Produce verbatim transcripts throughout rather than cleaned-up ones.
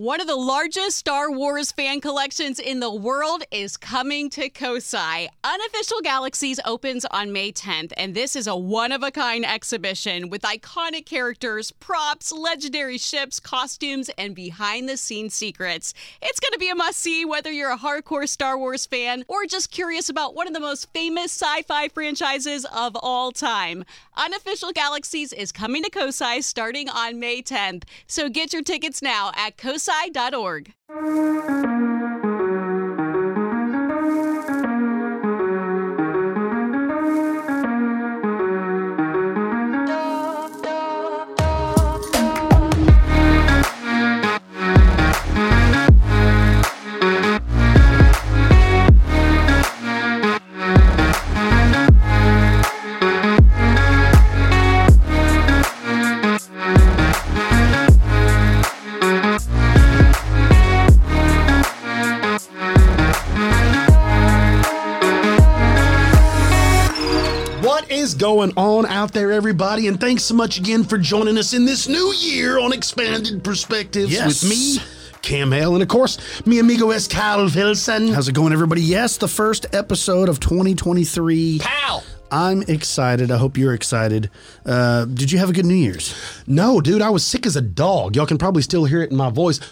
One of the largest Star Wars fan collections in the world is coming to Kosai. Unofficial Galaxies opens on May tenth, and this is a one-of-a-kind exhibition with iconic characters, props, legendary ships, costumes, and behind-the-scenes secrets. It's going to be a must-see whether you're a hardcore Star Wars fan or just curious about one of the most famous sci-fi franchises of all time. Unofficial Galaxies is coming to Kosai starting on May tenth, so get your tickets now at kosai dot org. Going on out there, everybody, and thanks so much again for joining us in this new year on Expanded Perspectives yes. with me, Cam Hale, and of course, mi amigo es Kyle Wilson. How's it going, everybody? Yes, the first episode of twenty twenty-three. Pow! I'm excited. I hope you're excited. Uh, did you have a good New Year's? No, dude, I was sick as a dog. Y'all can probably still hear it in my voice.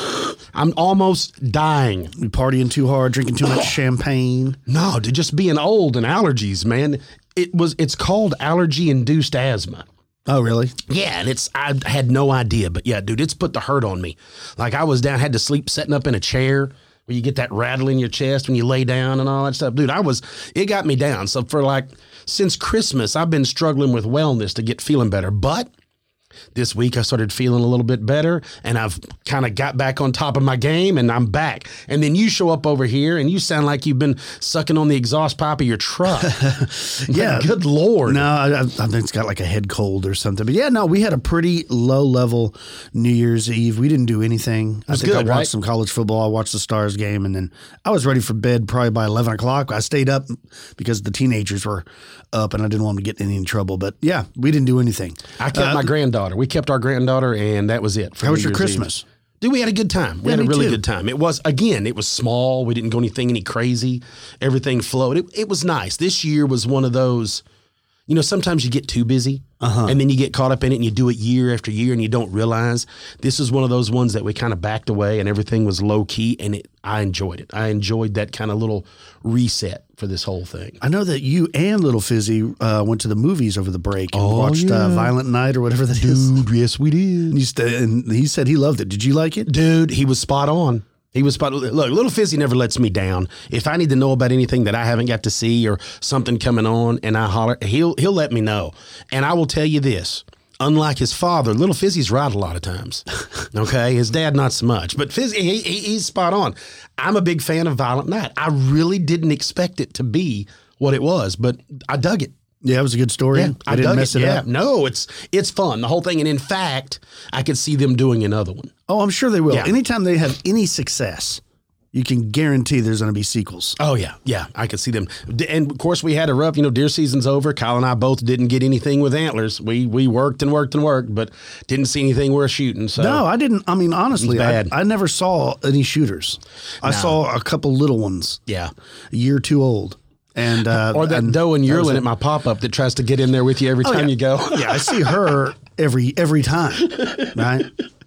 I'm almost dying. You partying too hard, drinking too much champagne? No, dude, just being old and allergies, man. It was. It's called allergy-induced asthma. Oh, really? Yeah, and it's. I had no idea, but yeah, dude, it's put the hurt on me. Like I was down, had to sleep sitting up in a chair where you get that rattle in your chest when you lay down and all that stuff. Dude, I was. It got me down. So for like since Christmas, I've been struggling with wellness to get feeling better, but. This week I started feeling a little bit better and I've kind of got back on top of my game and I'm back. And then you show up over here and you sound like you've been sucking on the exhaust pipe of your truck. Yeah. Good Lord. No, I, I think it's got like a head cold or something. But yeah, no, we had a pretty low level New Year's Eve. We didn't do anything. I think good, I watched right? some college football. I watched the Stars game and then I was ready for bed probably by eleven o'clock. I stayed up because the teenagers were up and I didn't want them to get in any trouble. But yeah, we didn't do anything. I kept uh, my granddaughter. We kept our granddaughter, and that was it. For How New was your Year's Christmas? Eve. Dude, we had a good time. We Yeah, had a me really too. good time. It was, again, it was small. We didn't go anything any crazy. Everything flowed. It, it was nice. This year was one of those, you know, sometimes you get too busy, Uh-huh. and then you get caught up in it, and you do it year after year, and you don't realize. This is one of those ones that we kind of backed away, and everything was low-key, and it, I enjoyed it. I enjoyed that kind of little reset for this whole thing. I know that you and Little Fizzy uh, went to the movies over the break and Oh, watched yeah. uh, Violent Night or whatever that is. Dude, yes, we did. And, you st- and he said he loved it. Did you like it? Dude, he was spot on. He was spot on. Look, Little Fizzy never lets me down. If I need to know about anything that I haven't got to see or something coming on and I holler, he'll he'll let me know. And I will tell you this. Unlike his father, Little Fizzy's right a lot of times. Okay? His dad, not so much. But Fizzy, he, he, he's spot on. I'm a big fan of Violent Night. I really didn't expect it to be what it was, but I dug it. Yeah, it was a good story. Yeah, I, I didn't dug mess it. it, yeah. up. No, it's it's fun, the whole thing. And in fact, I could see them doing another one. Oh, I'm sure they will. Yeah. Anytime they have any success, you can guarantee there's going to be sequels. Oh, yeah. Yeah, I could see them. D- And, of course, we had a rough, you know, deer season's over. Kyle and I both didn't get anything with antlers. We we worked and worked and worked, but didn't see anything worth shooting. So No, I didn't. I mean, honestly, I, bad. I never saw any shooters. I saw a couple little ones, Yeah. a year too old. And uh, Or that and doe and that was yearling it. at my pop-up that tries to get in there with you every Oh, time yeah. you go. Yeah, I see her every every time, right?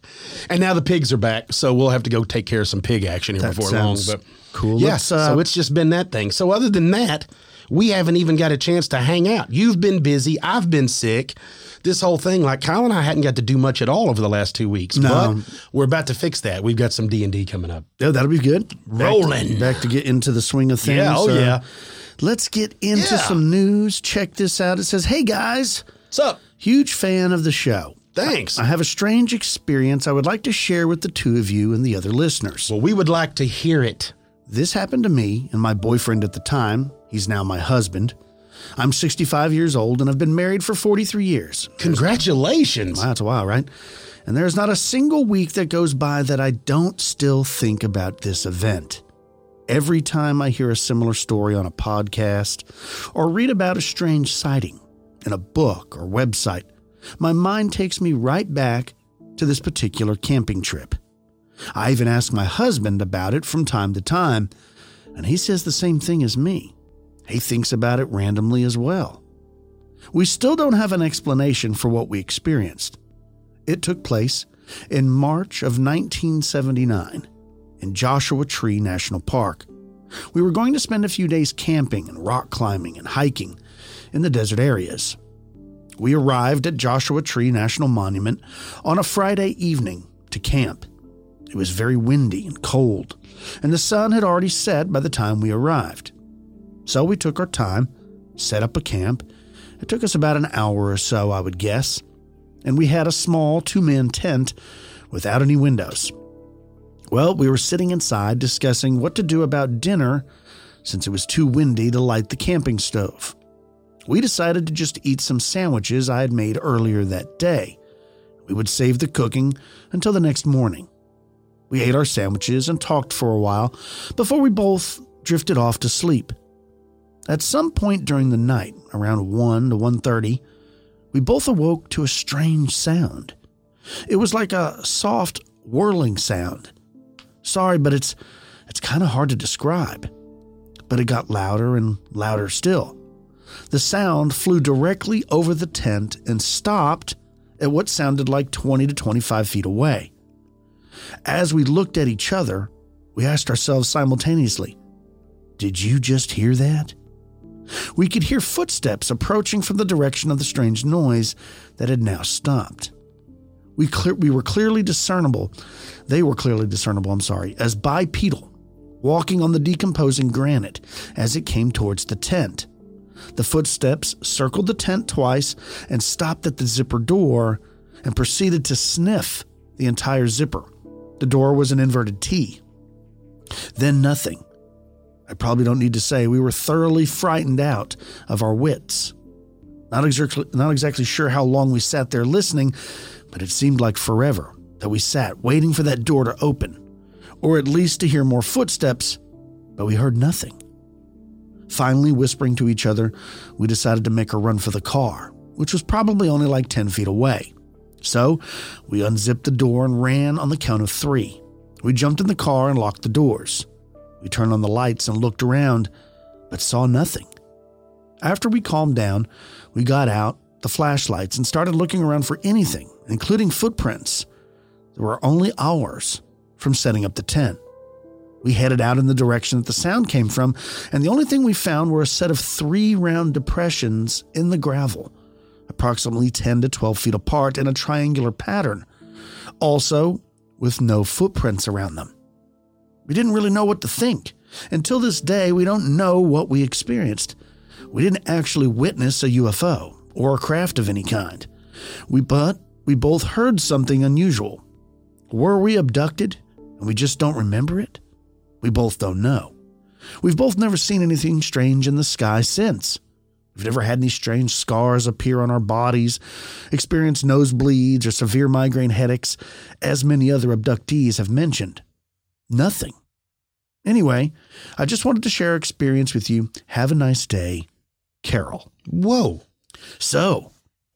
And now the pigs are back, so we'll have to go take care of some pig action here That before long. sounds But cool. Yeah, Let's, uh, so it's just been that thing. So other than that, we haven't even got a chance to hang out. You've been busy. I've been sick. This whole thing, like Kyle and I hadn't got to do much at all over the last two weeks. No. But we're about to fix that. We've got some D and D coming up. Yeah, that'll be good. Back to- Rolling. Back to get into the swing of things. Yeah, oh, Uh, yeah. Let's get into Yeah. some news. Check this out. It says, hey, guys, What's up? huge fan of the show. Thanks. I have a strange experience I would like to share with the two of you and the other listeners. Well, we would like to hear it. This happened to me and my boyfriend at the time. He's now my husband. I'm sixty-five years old and I've been married for forty-three years. Congratulations. Wow, that's a while, right? And there's not a single week that goes by that I don't still think about this event. Every time I hear a similar story on a podcast or read about a strange sighting in a book or website, my mind takes me right back to this particular camping trip. I even ask my husband about it from time to time, and he says the same thing as me. He thinks about it randomly as well. We still don't have an explanation for what we experienced. It took place in March of nineteen seventy-nine in Joshua Tree National Park. We were going to spend a few days camping and rock climbing and hiking in the desert areas. We arrived at Joshua Tree National Monument on a Friday evening to camp. It was very windy and cold, and the sun had already set by the time we arrived. So we took our time, set up a camp. It took us about an hour or so, I would guess, and we had a small two-man tent without any windows. Well, we were sitting inside discussing what to do about dinner since it was too windy to light the camping stove. We decided to just eat some sandwiches I had made earlier that day. We would save the cooking until the next morning. We ate our sandwiches and talked for a while before we both drifted off to sleep. At some point during the night, around one to one thirty, we both awoke to a strange sound. It was like a soft, whirling sound. Sorry, but it's it's kind of hard to describe. But it got louder and louder still. The sound flew directly over the tent and stopped at what sounded like twenty to twenty-five feet away. As we looked at each other, we asked ourselves simultaneously, "Did you just hear that?" We could hear footsteps approaching from the direction of the strange noise that had now stopped. We clear, we were clearly discernible, they were clearly discernible, I'm sorry, as bipedal, walking on the decomposing granite as it came towards the tent. The footsteps circled the tent twice and stopped at the zipper door and proceeded to sniff the entire zipper. The door was an inverted T. Then nothing. I probably don't need to say we were thoroughly frightened out of our wits. Not exactly, not exactly sure how long we sat there listening, but it seemed like forever that we sat waiting for that door to open, or at least to hear more footsteps, but we heard nothing. Finally, whispering to each other, we decided to make a run for the car, which was probably only like ten feet away. So we unzipped the door and ran on the count of three. We jumped in the car and locked the doors. We turned on the lights and looked around, but saw nothing. After we calmed down, we got out the flashlights and started looking around for anything, including footprints. There were only hours from setting up the tent. We headed out in the direction that the sound came from, and the only thing we found were a set of three round depressions in the gravel, approximately ten to twelve feet apart in a triangular pattern, also with no footprints around them. We didn't really know what to think. Until this day, we don't know what we experienced. We didn't actually witness a U F O or a craft of any kind. We but we both heard something unusual. Were we abducted and we just don't remember it? We both don't know. We've both never seen anything strange in the sky since. We've never had any strange scars appear on our bodies, experienced nosebleeds or severe migraine headaches, as many other abductees have mentioned. Nothing. Anyway, I just wanted to share our experience with you. Have a nice day, Carol. Whoa. So,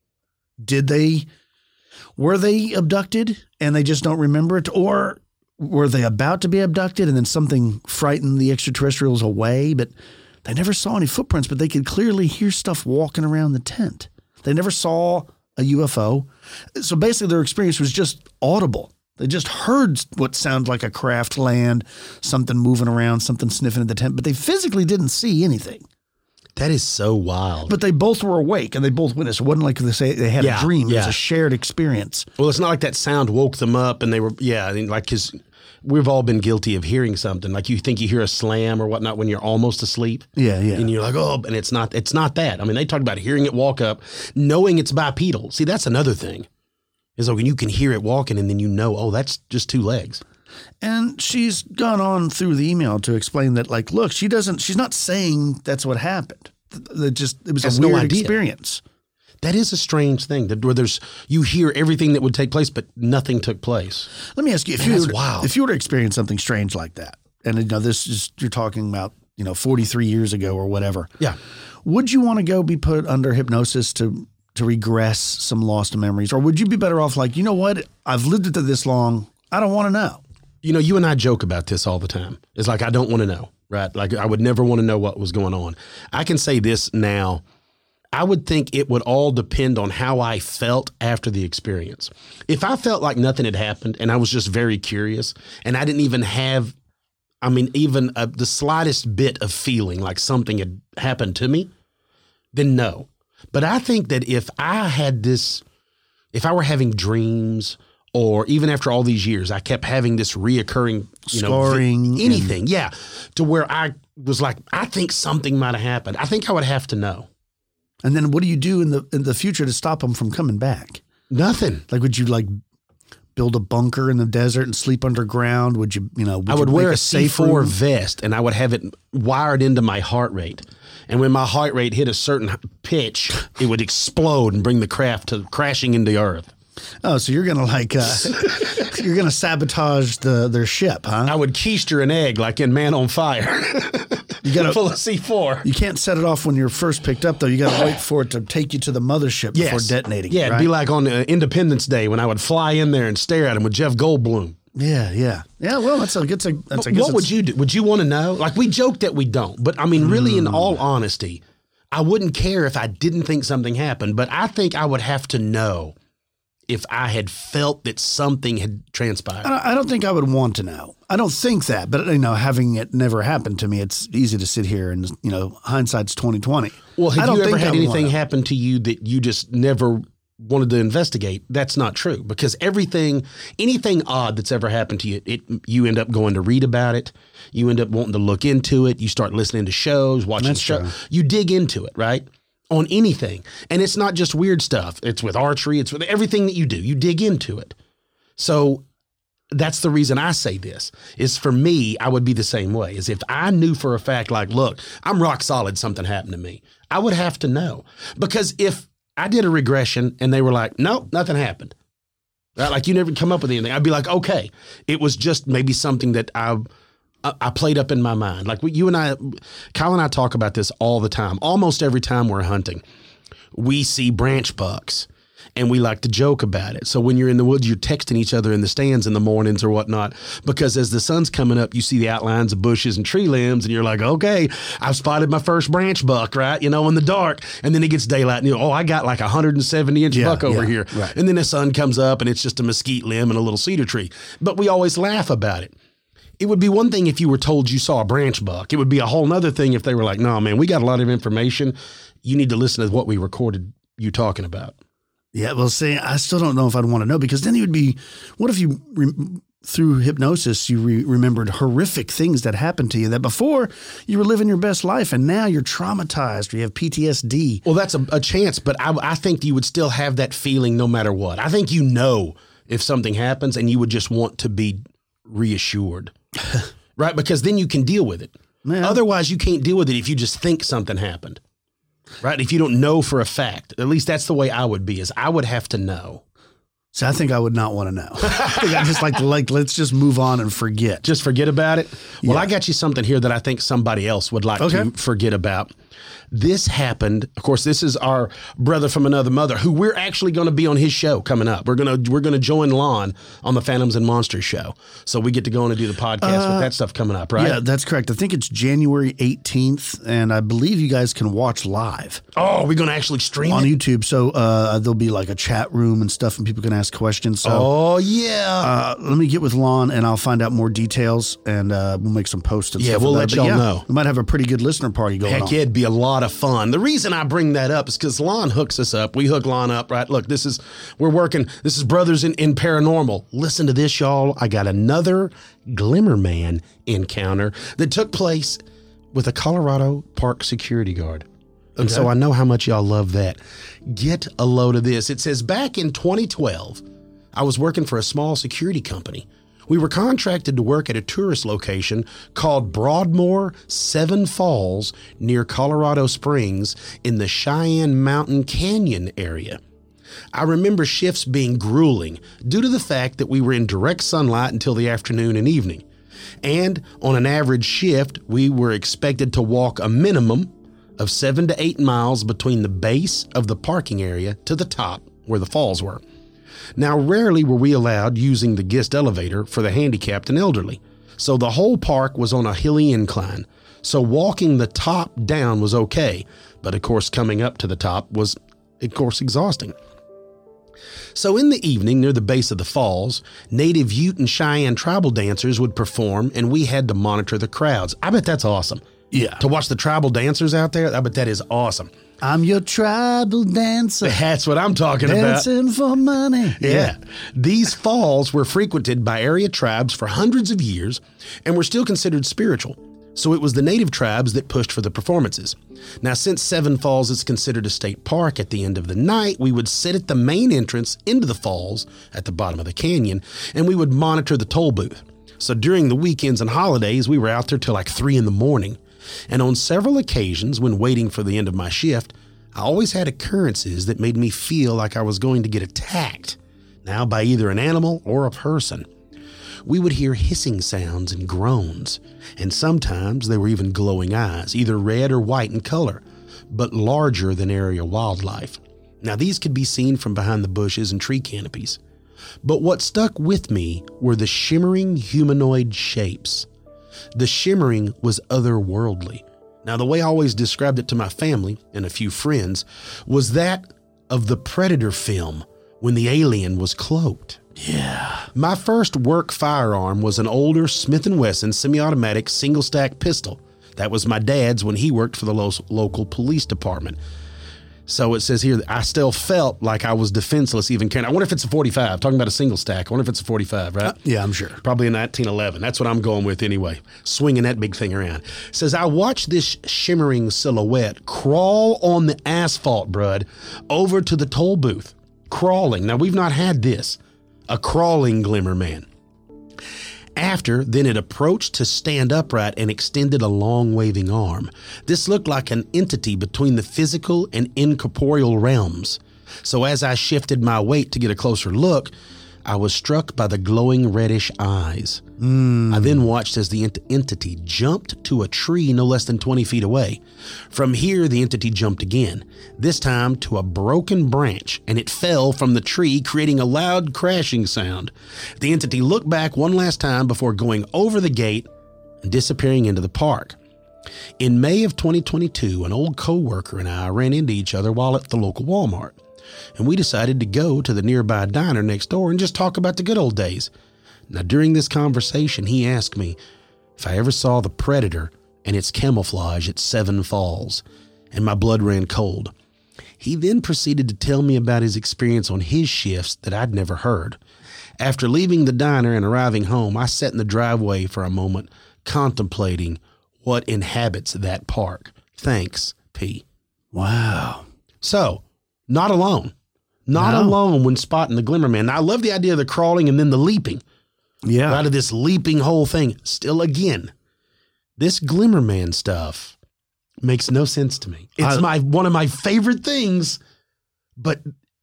did they, were they abducted and they just don't remember it? Or were they about to be abducted and then something frightened the extraterrestrials away? But they never saw any footprints, but they could clearly hear stuff walking around the tent. They never saw a U F O. So basically their experience was just audible. They just heard what sounded like a craft land, something moving around, something sniffing at the tent, but they physically didn't see anything. That is so wild. But they both were awake and they both witnessed. It wasn't like they say they had Yeah, a dream. It yeah. was a shared experience. Well, it's not like that sound woke them up and they were, yeah, I mean, like, because we've all been guilty of hearing something. Like you think you hear a slam or whatnot when you're almost asleep. Yeah, yeah. And you're like, oh, and it's not, it's not that. I mean, they talk about hearing it walk up, knowing it's bipedal. See, that's another thing. Is like when you can hear it walking and then you know, oh, that's just two legs. And she's gone on through the email to explain that, like, look, she doesn't, she's not saying that's what happened. That just, it was Has a no weird idea. experience. That is a strange thing that where there's, you hear everything that would take place, but nothing took place. Let me ask you, if Man, you that's were, wild. if you were to experience something strange like that, and you know, this is, you're talking about, you know, forty-three years ago or whatever. Yeah. Would you want to go be put under hypnosis to, to regress some lost memories? Or would you be better off like, you know what? I've lived it to this long. I don't want to know. You know, you and I joke about this all the time. It's like, I don't want to know, right? Like, I would never want to know what was going on. I can say this now. I would think it would all depend on how I felt after the experience. If I felt like nothing had happened and I was just very curious and I didn't even have, I mean, even a, the slightest bit of feeling like something had happened to me, then no. But I think that if I had this, if I were having dreams, or even after all these years, I kept having this reoccurring, you Scarring know, vi- anything, and- yeah, to where I was like, I think something might have happened. I think I would have to know. And then what do you do in the in the future to stop them from coming back? Nothing. Like, would you like build a bunker in the desert and sleep underground? Would you, you know, would I would you wear make a C four room? vest and I would have it wired into my heart rate. And when my heart rate hit a certain pitch, it would explode and bring the craft to crashing into the earth. Oh, so you're gonna like uh, you're gonna sabotage the their ship, huh? I would keister an egg like in Man on Fire. You gotta full of C four. You can't set it off when you're first picked up, though. You got to wait for it to take you to the mothership before Yes. detonating. Yeah, it, it'd right? be like on uh, Independence Day when I would fly in there and stare at him with Jeff Goldblum. Yeah, yeah, yeah. Well, that's a that's a that's. I guess What would it's- you do? Would you want to know? Like, we joke that we don't, but I mean, really, in all honesty, I wouldn't care if I didn't think something happened, but I think I would have to know if I had felt that something had transpired. I don't- I don't think I would want to know. I don't think that, but you know, having it never happened to me, it's easy to sit here and you know, hindsight's twenty twenty. Well, I have don't you ever think I had would anything wanna. happen to you that you just never wanted to investigate? That's not true, because everything, anything odd that's ever happened to you, it you end up going to read about it. You end up wanting to look into it. You start listening to shows, watching That's shows. true. You dig into it, right? On anything. And it's not just weird stuff. It's with archery. It's with everything that you do. You dig into it. So that's the reason I say this, is for me, I would be the same way. Is if I knew for a fact, like, look, I'm rock solid, something happened to me, I would have to know. Because if I did a regression and they were like, nope, nothing happened, right? Like, you never come up with anything, I'd be like, okay, it was just maybe something that I I played up in my mind. Like, we, you and I, Kyle and I talk about this all the time. Almost every time we're hunting, we see branch bucks and we like to joke about it. So when you're in the woods, you're texting each other in the stands in the mornings or whatnot, because as the sun's coming up, you see the outlines of bushes and tree limbs and you're like, okay, I've spotted my first branch buck, right? You know, in the dark. And then it gets daylight and you know, oh, I got like a one hundred seventy inch Yeah, buck over yeah, here. right. And then the sun comes up and it's just a mesquite limb and a little cedar tree. But we always laugh about it. It would be one thing if you were told you saw a branch buck. It would be a whole nother thing if they were like, no, man, we got a lot of information. You need to listen to what we recorded you talking about. Yeah, well, see, I still don't know if I'd want to know, because then you would be, what if you, re, through hypnosis, you re, remembered horrific things that happened to you that before you were living your best life and now you're traumatized or you have P T S D. Well, that's a, a chance, but I, I think you would still have that feeling no matter what. I think you know if something happens and you would just want to be reassured, right? Because then you can deal with it. Yeah. Otherwise, you can't deal with it if you just think something happened, right? If you don't know for a fact. At least that's the way I would be, is I would have to know. So I think I would not want to know. I think I just like to, like, let's just move on and forget. Just forget about it? Well, Yeah. I got you something here that I think somebody else would like Okay. to forget about. This happened. Of course, this is our brother from another mother, who we're actually going to be on his show coming up. We're going to we're going to join Lon on the Phantoms and Monsters show. So we get to go on and do the podcast with that stuff coming up, right? Yeah, that's correct. I think it's January eighteenth, and I believe you guys can watch live Oh, we're going to actually stream on it? YouTube. So uh, there'll be like a chat room and stuff, and people can ask questions. So Oh, yeah. uh, let me get with Lon, and I'll find out more details, and uh, we'll make some posts and Yeah, stuff. we'll with let that. But y'all yeah, know. We might have a pretty good listener party going Heck, on. yeah, it'd be a lot of fun. The reason I bring that up is because Lon hooks us up. We hook Lon up, right? Look, this is, we're working, this is Brothers in, in Paranormal. Listen to this, y'all. I got another Glimmerman encounter that took place with a Colorado Park security guard. And so I know how much y'all love that. Get a load of this. It says, back in twenty twelve, I was working for a small security company. We were contracted to work at a tourist location called Broadmoor Seven Falls near Colorado Springs in the Cheyenne Mountain Canyon area. I remember shifts being grueling due to the fact that we were in direct sunlight until the afternoon and evening. And on an average shift, we were expected to walk a minimum of seven to eight miles between the base of the parking area to the top where the falls were. Now, rarely were we allowed using the guest elevator for the handicapped and elderly. So the whole park was on a hilly incline. So walking the top down was okay. But of course, coming up to the top was, of course, exhausting. So in the evening, near the base of the falls, native Ute and Cheyenne tribal dancers would perform, and we had to monitor the crowds. I bet that's awesome. Yeah. To watch the tribal dancers out there, I bet that is awesome. I'm your tribal dancer. That's what I'm talking Dancing about. for money. Yeah. yeah. These falls were frequented by area tribes for hundreds of years and were still considered spiritual. So it was the native tribes that pushed for the performances. Now, since Seven Falls is considered a state park, at the end of the night, we would sit at the main entrance into the falls at the bottom of the canyon, and we would monitor the toll booth. So during the weekends and holidays, we were out there till like three in the morning. And on several occasions, when waiting for the end of my shift, I always had occurrences that made me feel like I was going to get attacked, now by either an animal or a person. We would hear hissing sounds and groans, and sometimes there were even glowing eyes, either red or white in color, but larger than area wildlife. Now, these could be seen from behind the bushes and tree canopies. But what stuck with me were the shimmering humanoid shapes. The shimmering was otherworldly. Now, the way I always described it to my family and a few friends was that of the Predator film when the alien was cloaked. Yeah. My first work firearm was an older Smith and Wesson semi-automatic single-stack pistol. That was my dad's when he worked for the lo- local police department. So it says here that I still felt like I was defenseless even carrying. I wonder if it's a forty-five. Talking about a single stack. I wonder if it's a forty-five, right? Uh, yeah, I'm sure. Probably a nineteen eleven. That's what I'm going with anyway. Swinging that big thing around. It says, I watched this shimmering silhouette crawl on the asphalt, Brud, over to the toll booth. Crawling. Now, we've not had this. A crawling glimmer man. After, then it approached to stand upright and extended a long waving arm. This looked like an entity between the physical and incorporeal realms. So as I shifted my weight to get a closer look, I was struck by the glowing reddish eyes. Mm. I then watched as the ent- entity jumped to a tree no less than twenty feet away. From here, the entity jumped again, this time to a broken branch, and it fell from the tree, creating a loud crashing sound. The entity looked back one last time before going over the gate and disappearing into the park. In May of twenty twenty-two, an old co-worker and I ran into each other while at the local Walmart, and we decided to go to the nearby diner next door and just talk about the good old days. Now, during this conversation, he asked me if I ever saw the Predator and its camouflage at Seven Falls, and my blood ran cold. He then proceeded to tell me about his experience on his shifts that I'd never heard. After leaving the diner and arriving home, I sat in the driveway for a moment, contemplating what inhabits that park. Thanks, P. Wow. So, not alone. Not No. alone when spotting the Glimmer Man. Now, I love the idea of the crawling and then the leaping. Yeah. Out of this leaping whole thing. Still, again, this Glimmer Man stuff makes no sense to me. It's I- my one of my favorite things, but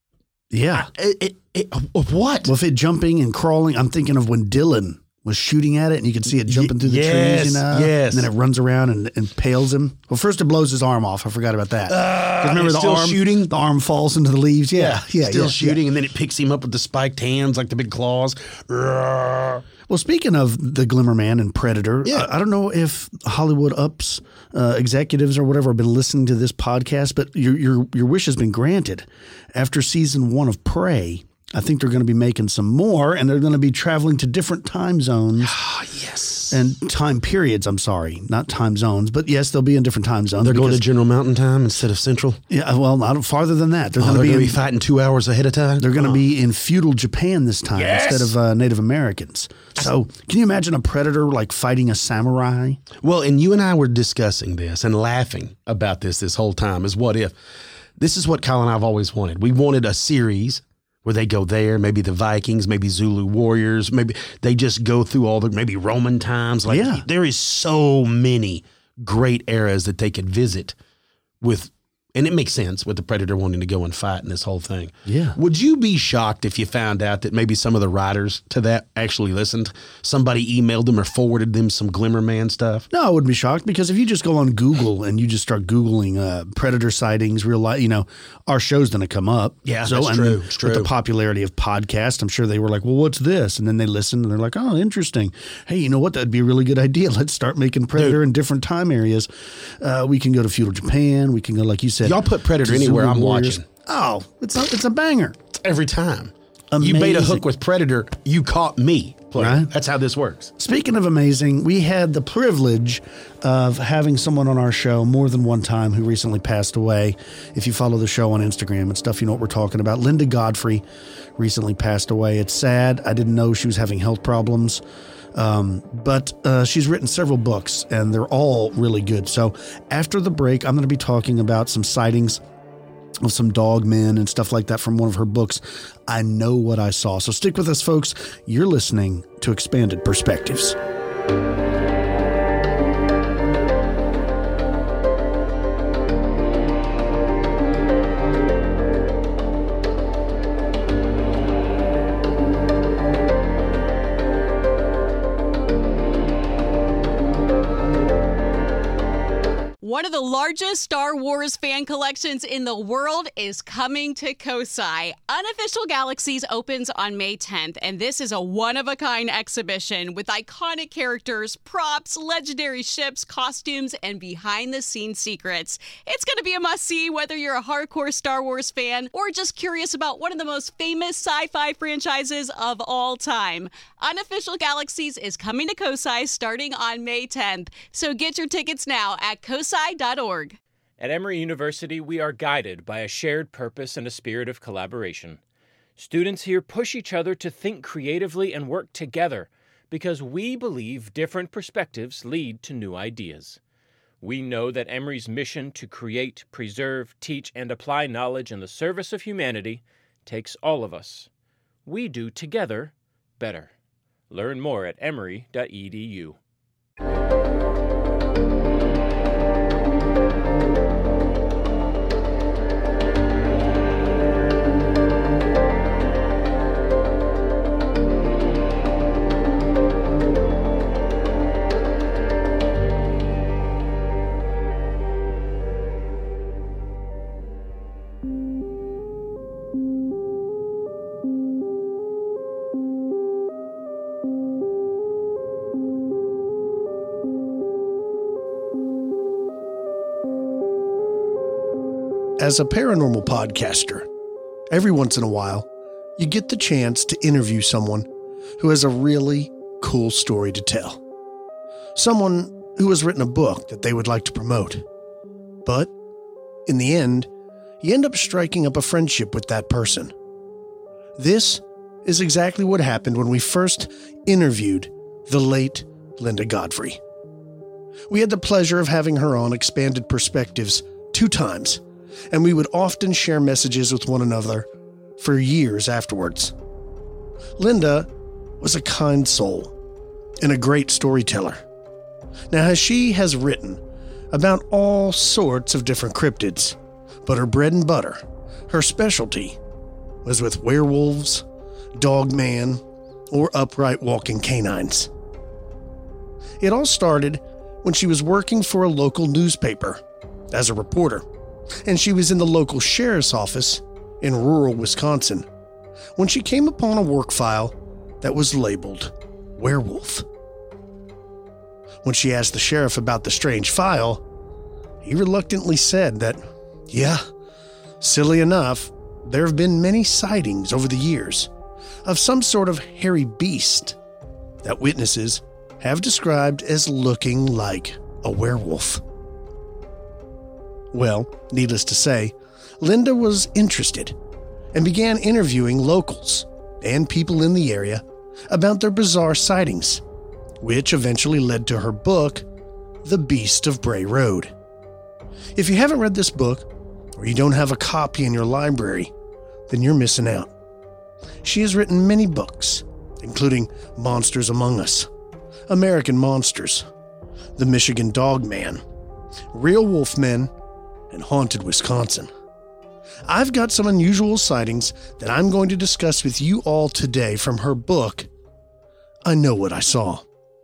Yeah. it, it, it, of what? Well, if it jumping and crawling, I'm thinking of when Dylan was shooting at it and you can see it jumping through the yes, trees, you know? yes. And then it runs around and impales him. Well, first it blows his arm off. I forgot about that. 'Cause remember it's the still arm, shooting? the arm falls into the leaves. Yeah. Yeah. Still yeah, shooting, yeah. and then it picks him up with the spiked hands, like the big claws. Roar. Well, speaking of the Glimmer Man and Predator, Yeah. I, I don't know if Hollywood Ups uh, executives or whatever have been listening to this podcast, but your your your wish has been granted. After season one of Prey, I think they're going to be making some more, and they're going to be traveling to different time zones Ah, yes. and time periods. I'm sorry, not time zones, but yes, they'll be in different time zones. They're going to because- General Mountain time instead of Central. yeah, well, not farther than that. They're Oh, going they're to be, going to in- be fighting two hours ahead of time. They're going to be in feudal Japan this time Yes! instead of uh, Native Americans. So, can you imagine a predator like fighting a samurai? Well, and you and I were discussing this and laughing about this this whole time. Is what if this is what Kyle and I have always wanted? We wanted a series where they go there, maybe the Vikings, maybe Zulu warriors, maybe they just go through all the maybe Roman times. Like Yeah. there is so many great eras that they could visit with And it makes sense with the predator wanting to go and fight and this whole thing. Yeah. Would you be shocked if you found out that maybe some of the writers to that actually listened? Somebody emailed them or forwarded them some Glimmerman stuff? No, I wouldn't be shocked, because if you just go on Google and you just start Googling uh, predator sightings, real life, you know, our show's going to come up. Yeah, so, that's and true. then It's true. With the popularity of podcasts, I'm sure they were like, well, what's this? And then they listen and they're like, oh, interesting. Hey, you know what? That'd be a really good idea. Let's start making predator Dude. in different time areas. Uh, we can go to feudal Japan. We can go, like you said. Y'all put Predator to anywhere, Zulu I'm warriors. watching. Oh, it's a, it's a banger. Every time. You bait a Amazing. hook with Predator, you caught me. Player. Right. That's how this works. Speaking of amazing, we had the privilege of having someone on our show more than one time who recently passed away. If you follow the show on Instagram and stuff, you know what we're talking about. Linda Godfrey recently passed away. It's sad. I didn't know she was having health problems. Um, but uh, she's written several books, and they're all really good. So after the break, I'm going to be talking about some sightings of some dog men and stuff like that from one of her books. I know what I saw. So stick with us, folks. You're listening to Expanded Perspectives. One of the largest Star Wars fan collections in the world is coming to Kosai. Unofficial Galaxies opens on May tenth, and this is a one-of-a-kind exhibition with iconic characters, props, legendary ships, costumes, and behind-the-scenes secrets. It's going to be a must-see whether you're a hardcore Star Wars fan or just curious about one of the most famous sci-fi franchises of all time. Unofficial Galaxies is coming to Kosai starting on May tenth, so get your tickets now at kosai dot org. At Emory University, we are guided by a shared purpose and a spirit of collaboration. Students here push each other to think creatively and work together because we believe different perspectives lead to new ideas. We know that Emory's mission to create, preserve, teach, and apply knowledge in the service of humanity takes all of us. We do together better. Learn more at emory dot e d u. As a paranormal podcaster, every once in a while, you get the chance to interview someone who has a really cool story to tell. Someone who has written a book that they would like to promote. But in the end, you end up striking up a friendship with that person. This is exactly what happened when we first interviewed the late Linda Godfrey. We had the pleasure of having her on Expanded Perspectives two times, and we would often share messages with one another for years afterwards. Linda was a kind soul and a great storyteller. Now, as she has written about all sorts of different cryptids, but her bread and butter, her specialty, was with werewolves, dogman, or upright walking canines. It all started when she was working for a local newspaper as a reporter, and she was in the local sheriff's office in rural Wisconsin when she came upon a work file that was labeled werewolf. When she asked the sheriff about the strange file, he reluctantly said that, yeah, silly enough, there have been many sightings over the years of some sort of hairy beast that witnesses have described as looking like a werewolf. Well, needless to say, Linda was interested and began interviewing locals and people in the area about their bizarre sightings, which eventually led to her book, The Beast of Bray Road. If you haven't read this book, or you don't have a copy in your library, then you're missing out. She has written many books, including Monsters Among Us, American Monsters, The Michigan Dog Man, Real Wolf Men, and haunted Wisconsin. I've got some unusual sightings that I'm going to discuss with you all today from her book, I Know What I Saw.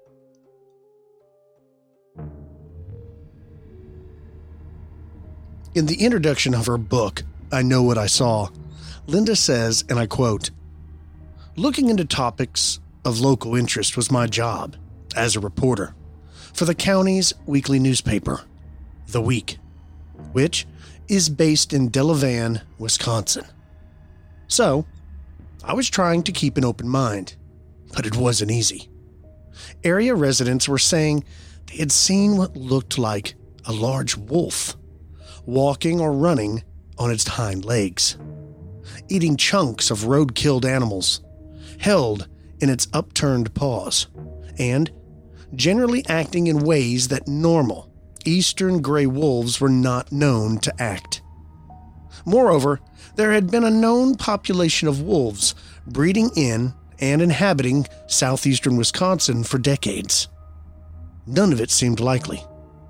In the introduction of her book, I Know What I Saw, Linda says, and I quote, "Looking into topics of local interest was my job as a reporter for the county's weekly newspaper, The Week, which is based in Delavan, Wisconsin. So, I was trying to keep an open mind, but it wasn't easy. Area residents were saying they had seen what looked like a large wolf walking or running on its hind legs, eating chunks of road-killed animals held in its upturned paws, and generally acting in ways that normal eastern gray wolves were not known to act. Moreover, there had been a known population of wolves breeding in and inhabiting southeastern Wisconsin for decades. None of it seemed likely.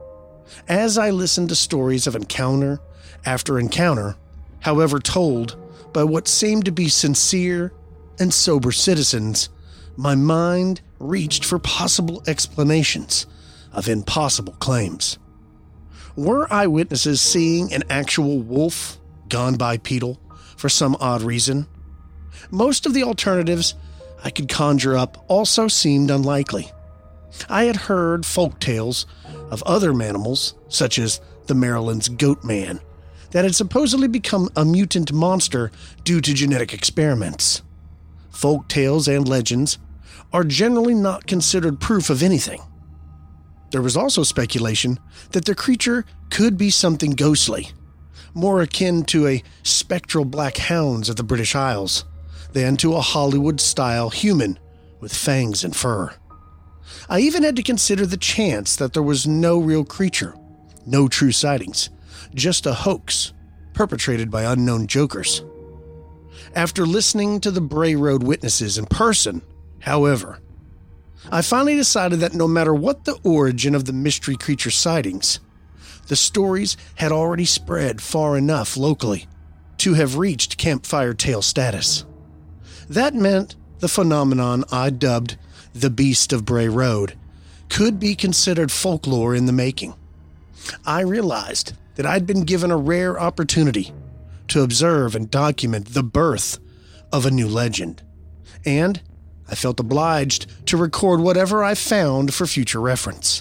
As I listened to stories of encounter after encounter, however told by what seemed to be sincere and sober citizens, my mind reached for possible explanations of impossible claims. Were eyewitnesses seeing an actual wolf gone bipedal for some odd reason? Most of the alternatives I could conjure up also seemed unlikely. I had heard folk tales of other animals, such as the Maryland's goat man, that had supposedly become a mutant monster due to genetic experiments. Folk tales and legends are generally not considered proof of anything. There was also speculation that the creature could be something ghostly, more akin to a spectral black hounds of the British Isles than to a Hollywood-style human with fangs and fur. I even had to consider the chance that there was no real creature, no true sightings, just a hoax perpetrated by unknown jokers. After listening to the Bray Road witnesses in person, however, I finally decided that no matter what the origin of the mystery creature sightings, the stories had already spread far enough locally to have reached campfire tale status. That meant the phenomenon I dubbed the Beast of Bray Road could be considered folklore in the making. I realized that I'd been given a rare opportunity to observe and document the birth of a new legend, and I felt obliged to record whatever I found for future reference.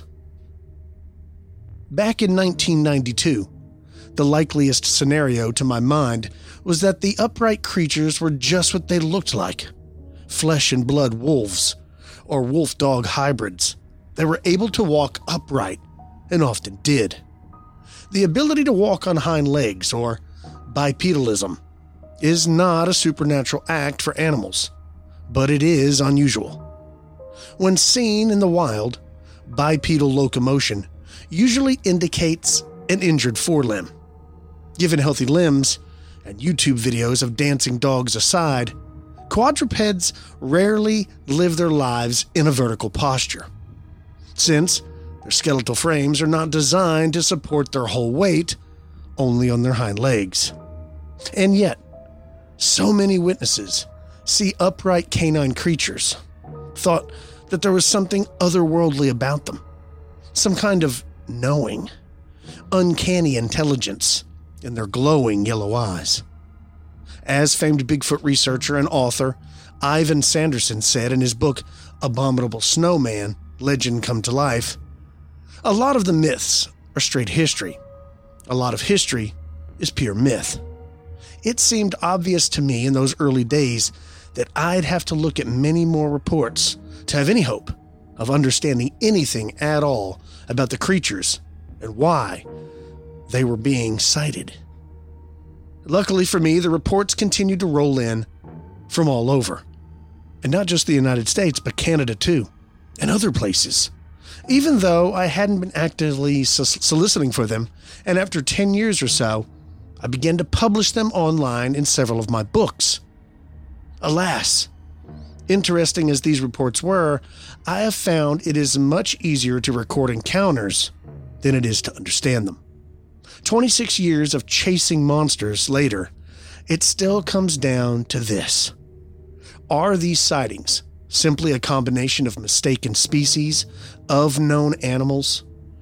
Back in nineteen ninety-two, the likeliest scenario to my mind was that the upright creatures were just what they looked like, flesh and blood wolves, or wolf-dog hybrids that were able to walk upright, and often did. The ability to walk on hind legs, or bipedalism, is not a supernatural act for animals, but it is unusual. When seen in the wild, bipedal locomotion usually indicates an injured forelimb. Given healthy limbs and YouTube videos of dancing dogs aside, quadrupeds rarely live their lives in a vertical posture, since their skeletal frames are not designed to support their whole weight, only on their hind legs. And yet, so many witnesses see upright canine creatures, thought that there was something otherworldly about them, some kind of knowing, uncanny intelligence in their glowing yellow eyes. As famed Bigfoot researcher and author Ivan Sanderson said in his book Abominable Snowman, Legend Come to Life, a lot of the myths are straight history. A lot of history is pure myth. It seemed obvious to me in those early days that I'd have to look at many more reports to have any hope of understanding anything at all about the creatures and why they were being sighted. Luckily for me, the reports continued to roll in from all over. And not just the United States, but Canada too, and other places. Even though I hadn't been actively soliciting for them, and after ten years or so, I began to publish them online in several of my books. Alas, interesting as these reports were, I have found it is much easier to record encounters than it is to understand them. twenty-six years of chasing monsters later, it still comes down to this. Are these sightings simply a combination of mistaken species, of known animals,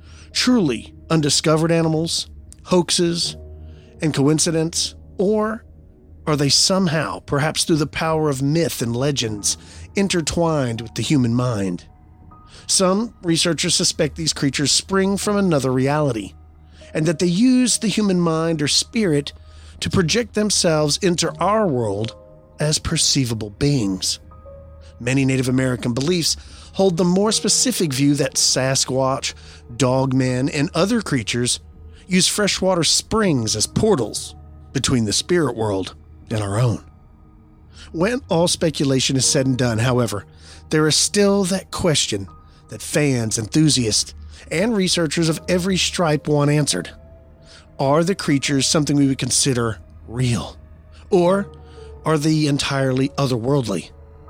truly undiscovered animals, hoaxes, and coincidence? Or are they somehow, perhaps through the power of myth and legends, intertwined with the human mind? Some researchers suspect these creatures spring from another reality, and that they use the human mind or spirit to project themselves into our world as perceivable beings. Many Native American beliefs hold the more specific view that Sasquatch, dogmen, and other creatures use freshwater springs as portals between the spirit world and our own. When all speculation is said and done, however, there is still that question that fans, enthusiasts, and researchers of every stripe want answered. Are the creatures something we would consider real? Or are they entirely otherworldly?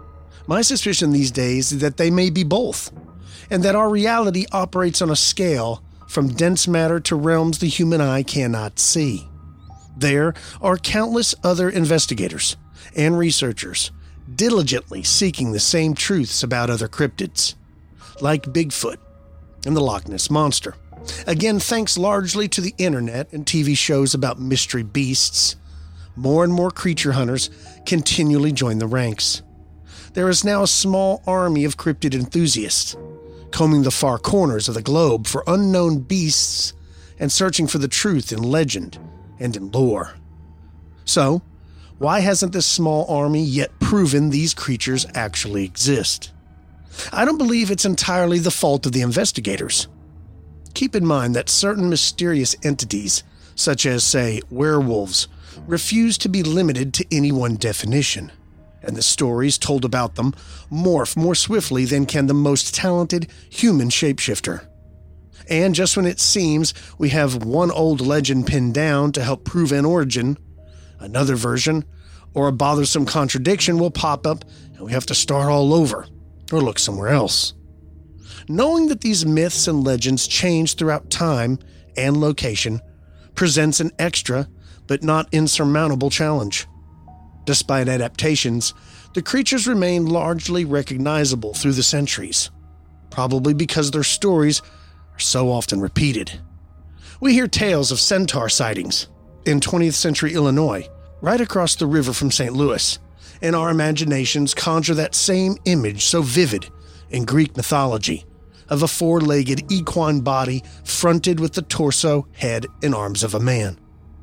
My suspicion these days is that they may be both, and that our reality operates on a scale from dense matter to realms the human eye cannot see. There are countless other investigators and researchers diligently seeking the same truths about other cryptids, like Bigfoot and the Loch Ness Monster. Again, thanks largely to the internet and T V shows about mystery beasts, more and more creature hunters continually join the ranks. There is now a small army of cryptid enthusiasts, combing the far corners of the globe for unknown beasts and searching for the truth in legend and in lore. So, why hasn't this small army yet proven these creatures actually exist? I don't believe it's entirely the fault of the investigators. Keep in mind that certain mysterious entities, such as, say, werewolves, refuse to be limited to any one definition, and the stories told about them morph more swiftly than can the most talented human shapeshifter. And just when it seems we have one old legend pinned down to help prove an origin, another version or a bothersome contradiction will pop up and we have to start all over or look somewhere else. Knowing that these myths and legends change throughout time and location presents an extra but not insurmountable challenge. Despite adaptations, the creatures remain largely recognizable through the centuries, probably because their stories are so often repeated. We hear tales of centaur sightings in twentieth century Illinois, right across the river from Saint Louis, and our imaginations conjure that same image so vivid in Greek mythology of a four-legged equine body fronted with the torso, head, and arms of a man.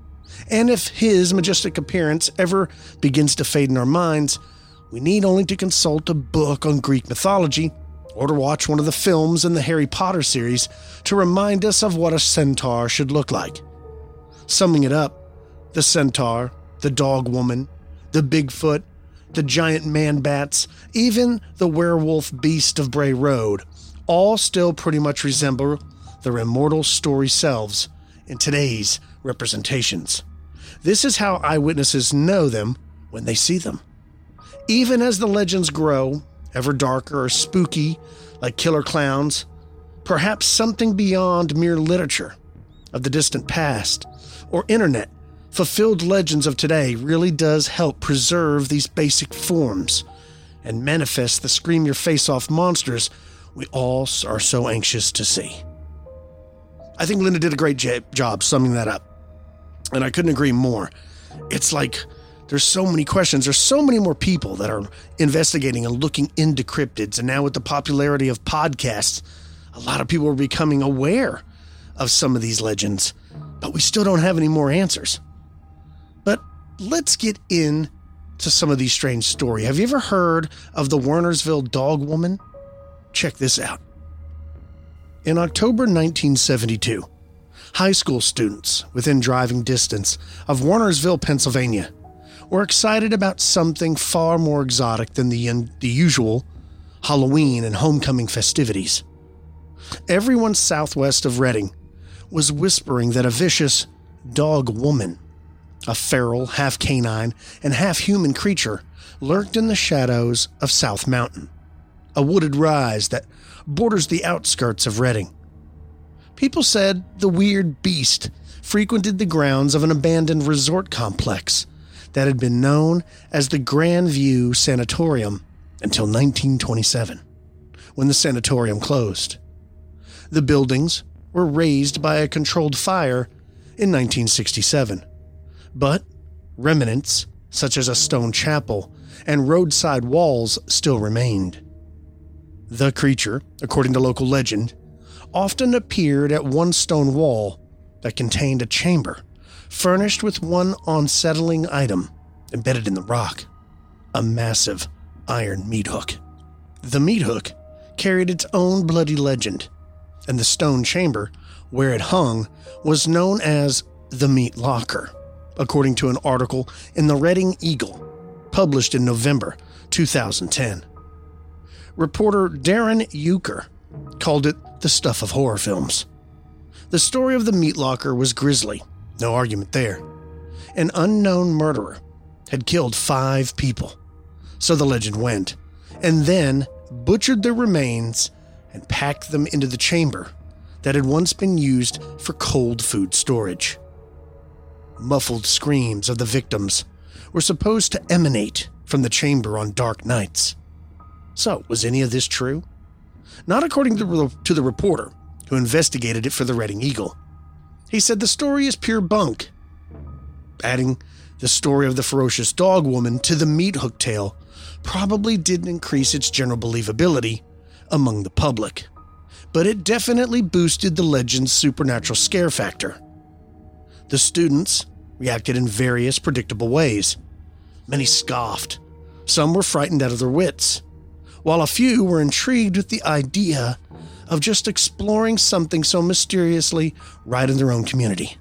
And if his majestic appearance ever begins to fade in our minds, we need only to consult a book on Greek mythology or to watch one of the films in the Harry Potter series to remind us of what a centaur should look like. Summing it up, the centaur, the dog woman, the Bigfoot, the giant man-bats, even the werewolf beast of Bray Road, all still pretty much resemble their immortal story selves in today's representations. This is how eyewitnesses know them when they see them. Even as the legends grow, ever darker or spooky, like killer clowns, perhaps something beyond mere literature of the distant past or internet fulfilled legends of today really does help preserve these basic forms and manifest the scream-your-face-off monsters we all are so anxious to see. I think Linda did a great j- job summing that up, and I couldn't agree more. It's like there's so many questions. There's so many more people that are investigating and looking into cryptids, and now with the popularity of podcasts, a lot of people are becoming aware of some of these legends, but we still don't have any more answers. But let's get into some of these strange stories. Have you ever heard of the Wernersville dog woman? Check this out. In October nineteen seventy-two, high school students within driving distance of Wernersville, Pennsylvania, were excited about something far more exotic than the, the usual Halloween and homecoming festivities. Everyone southwest of Reading was whispering that a vicious dog woman, a feral, half canine, and half human creature, lurked in the shadows of South Mountain, a wooded rise that borders the outskirts of Reading. People said the weird beast frequented the grounds of an abandoned resort complex that had been known as the Grandview Sanatorium until nineteen twenty-seven, when the sanatorium closed. The buildings were razed by a controlled fire in nineteen sixty-seven, but remnants such as a stone chapel and roadside walls still remained. The creature, according to local legend, often appeared at one stone wall that contained a chamber furnished with one unsettling item embedded in the rock, a massive iron meat hook. The meat hook carried its own bloody legend, and the stone chamber where it hung was known as the Meat Locker, according to an article in the Reading Eagle, published in November two thousand ten. Reporter Darren Euchre called it the stuff of horror films. The story of the Meat Locker was grisly, no argument there. An unknown murderer had killed five people, so the legend went, and then butchered their remains and packed them into the chamber that had once been used for cold food storage. Muffled screams of the victims were supposed to emanate from the chamber on dark nights. So, was any of this true? Not according to the reporter who investigated it for the Reading Eagle. He said the story is pure bunk. Adding the story of the ferocious dog woman to the meat hook tale probably didn't increase its general believability among the public, but it definitely boosted the legend's supernatural scare factor. The students reacted in various predictable ways. Many scoffed. Some were frightened out of their wits, while a few were intrigued with the idea of just exploring something so mysteriously right in their own community.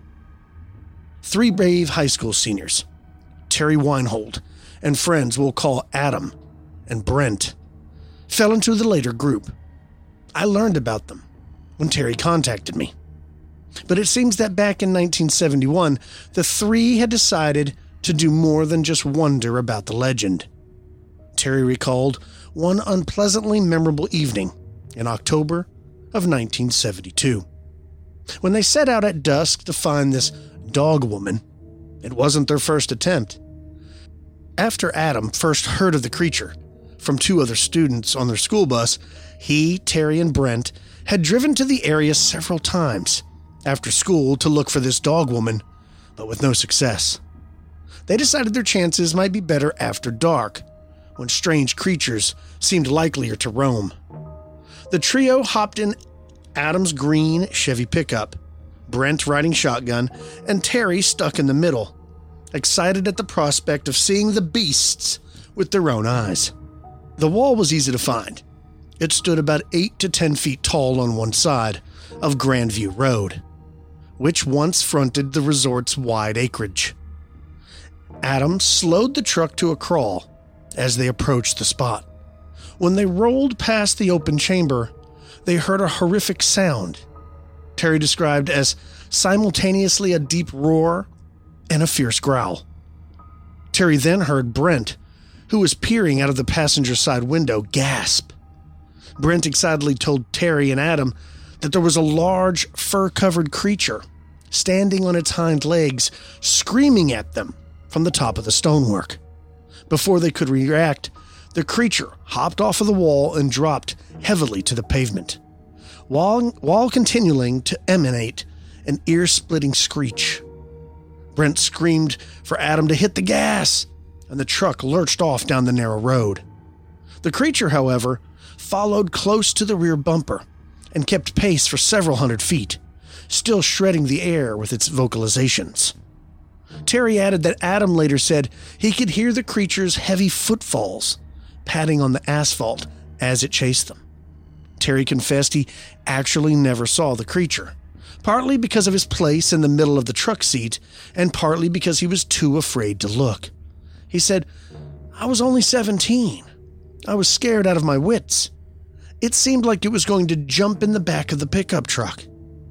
Three brave high school seniors, Terry Weinhold and friends we'll call Adam and Brent, fell into the later group. I learned about them when Terry contacted me. But it seems that back in nineteen seventy-one, the three had decided to do more than just wonder about the legend. Terry recalled one unpleasantly memorable evening in October of nineteen seventy-two. When they set out at dusk to find this dog woman, it wasn't their first attempt. After Adam first heard of the creature from two other students on their school bus, he, Terry, and Brent had driven to the area several times after school to look for this dog woman, but with no success. They decided their chances might be better after dark, when strange creatures seemed likelier to roam. The trio hopped in Adam's green Chevy pickup, Brent riding shotgun, and Terry stuck in the middle, excited at the prospect of seeing the beasts with their own eyes. The wall was easy to find. It stood about eight to ten feet tall on one side of Grandview Road, which once fronted the resort's wide acreage. Adam slowed the truck to a crawl as they approached the spot. When they rolled past the open chamber, they heard a horrific sound Terry described as simultaneously a deep roar and a fierce growl. Terry then heard Brent, who was peering out of the passenger side window, gasp. Brent excitedly told Terry and Adam that there was a large, fur-covered creature standing on its hind legs, screaming at them from the top of the stonework. Before they could react, the creature hopped off of the wall and dropped heavily to the pavement, while, while continuing to emanate an ear-splitting screech. Brent screamed for Adam to hit the gas, and the truck lurched off down the narrow road. The creature, however, followed close to the rear bumper and kept pace for several hundred feet, still shredding the air with its vocalizations. Terry added that Adam later said he could hear the creature's heavy footfalls padding on the asphalt as it chased them. Terry confessed he actually never saw the creature, partly because of his place in the middle of the truck seat and partly because he was too afraid to look. He said, "I was only seventeen. I was scared out of my wits. It seemed like it was going to jump in the back of the pickup truck."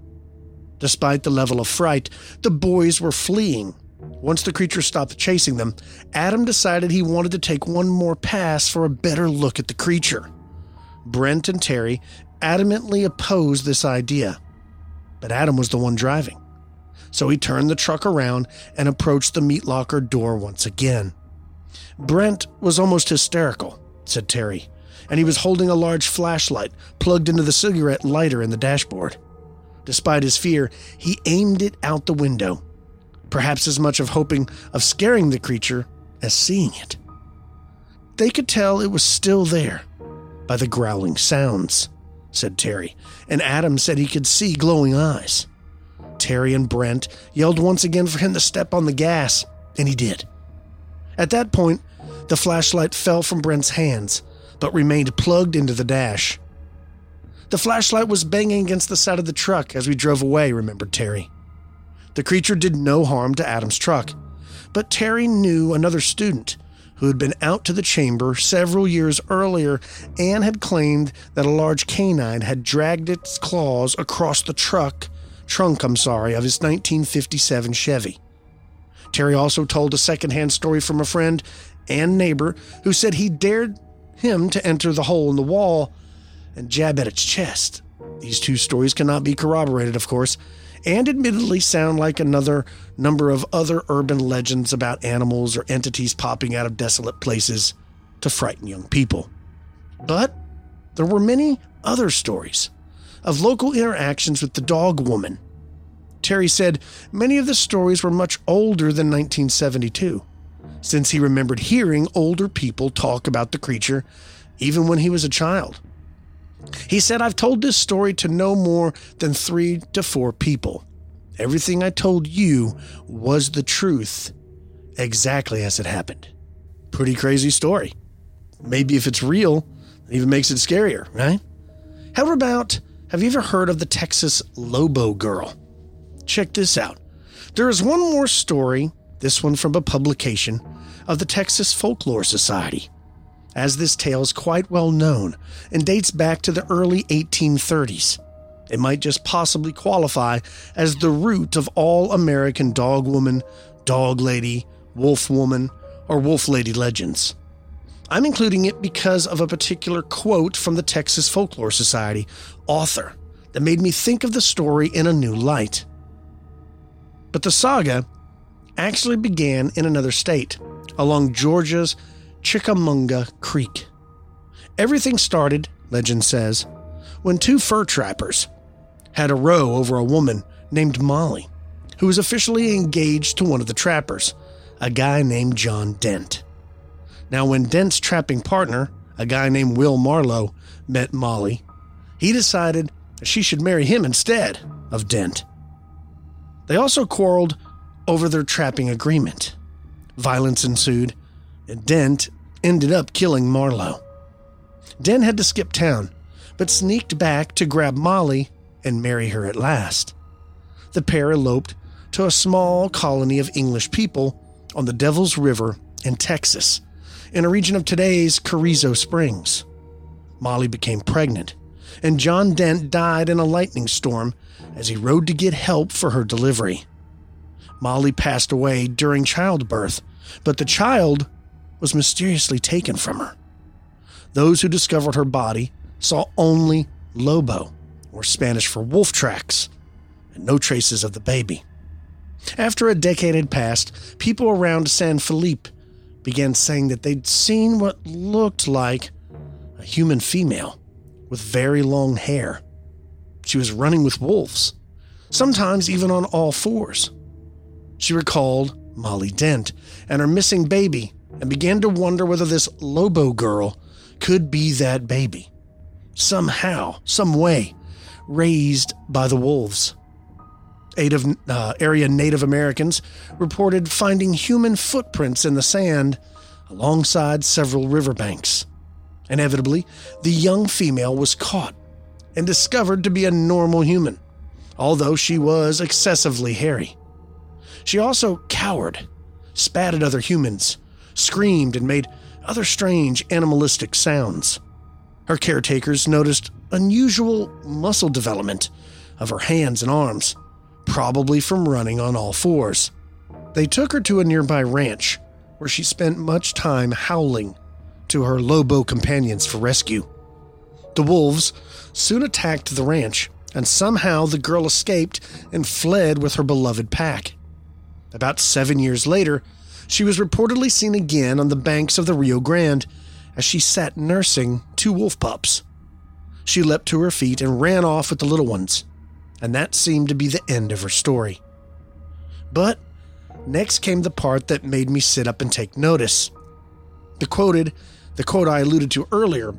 Despite the level of fright, the boys were fleeing. Once the creature stopped chasing them, Adam decided he wanted to take one more pass for a better look at the creature. Brent and Terry adamantly opposed this idea, but Adam was the one driving. So he turned the truck around and approached the meat locker door once again. Brent was almost hysterical, said Terry, and he was holding a large flashlight plugged into the cigarette lighter in the dashboard. Despite his fear, he aimed it out the window, perhaps as much of hoping of scaring the creature as seeing it. They could tell it was still there by the growling sounds, said Terry, and Adam said he could see glowing eyes. Terry and Brent yelled once again for him to step on the gas, and he did. At that point, the flashlight fell from Brent's hands, but remained plugged into the dash. The flashlight was banging against the side of the truck as we drove away, remembered Terry. The creature did no harm to Adam's truck, but Terry knew another student who had been out to the chamber several years earlier and had claimed that a large canine had dragged its claws across the truck, trunk, I'm sorry, of his nineteen fifty-seven Chevy. Terry also told a secondhand story from a friend and neighbor who said he dared him to enter the hole in the wall and jab at its chest. These two stories cannot be corroborated, of course, and admittedly sound like another number of other urban legends about animals or entities popping out of desolate places to frighten young people. But there were many other stories of local interactions with the dog woman. Terry said many of the stories were much older than nineteen seventy-two, since he remembered hearing older people talk about the creature even when he was a child. He said, "I've told this story to no more than three to four people. Everything I told you was the truth, exactly as it happened." Pretty crazy story. Maybe if it's real, it even makes it scarier, right? How about, have you ever heard of the Texas Lobo Girl? Check this out. There is one more story, this one from a publication, of the Texas Folklore Society, as this tale is quite well known and dates back to the early eighteen thirties. It might just possibly qualify as the root of all American dog woman, dog lady, wolf woman, or wolf lady legends. I'm including it because of a particular quote from the Texas Folklore Society author that made me think of the story in a new light. But the saga actually began in another state, along Georgia's Chickamauga Creek. Everything started, legend says, when two fur trappers had a row over a woman named Molly, who was officially engaged to one of the trappers, a guy named John Dent. Now, when Dent's trapping partner, a guy named Will Marlowe, met Molly, he decided she should marry him instead of Dent. They also quarreled over their trapping agreement. Violence ensued, and Dent ended up killing Marlowe. Dent had to skip town, but sneaked back to grab Molly and marry her at last. The pair eloped to a small colony of English people on the Devil's River in Texas, in a region of today's Carrizo Springs. Molly became pregnant, and John Dent died in a lightning storm as he rode to get help for her delivery. Molly passed away during childbirth, but the child was mysteriously taken from her. Those who discovered her body saw only lobo, or Spanish for wolf tracks, and no traces of the baby. After a decade had passed, people around San Felipe began saying that they'd seen what looked like a human female with very long hair. She was running with wolves, sometimes even on all fours. She recalled Molly Dent and her missing baby and began to wonder whether this Lobo girl could be that baby, somehow, some way, raised by the wolves. Eight of uh, area Native Americans reported finding human footprints in the sand alongside several riverbanks. Inevitably, the young female was caught and discovered to be a normal human, although she was excessively hairy. She also cowered, spat at other humans, screamed, and made other strange animalistic sounds. Her caretakers noticed unusual muscle development of her hands and arms, probably from running on all fours. They took her to a nearby ranch, where she spent much time howling to her Lobo companions for rescue. The wolves soon attacked the ranch and somehow the girl escaped and fled with her beloved pack. About seven years later, she was reportedly seen again on the banks of the Rio Grande as she sat nursing two wolf pups. She leapt to her feet and ran off with the little ones, and that seemed to be the end of her story. But next came the part that made me sit up and take notice. The quoted, the quote I alluded to earlier,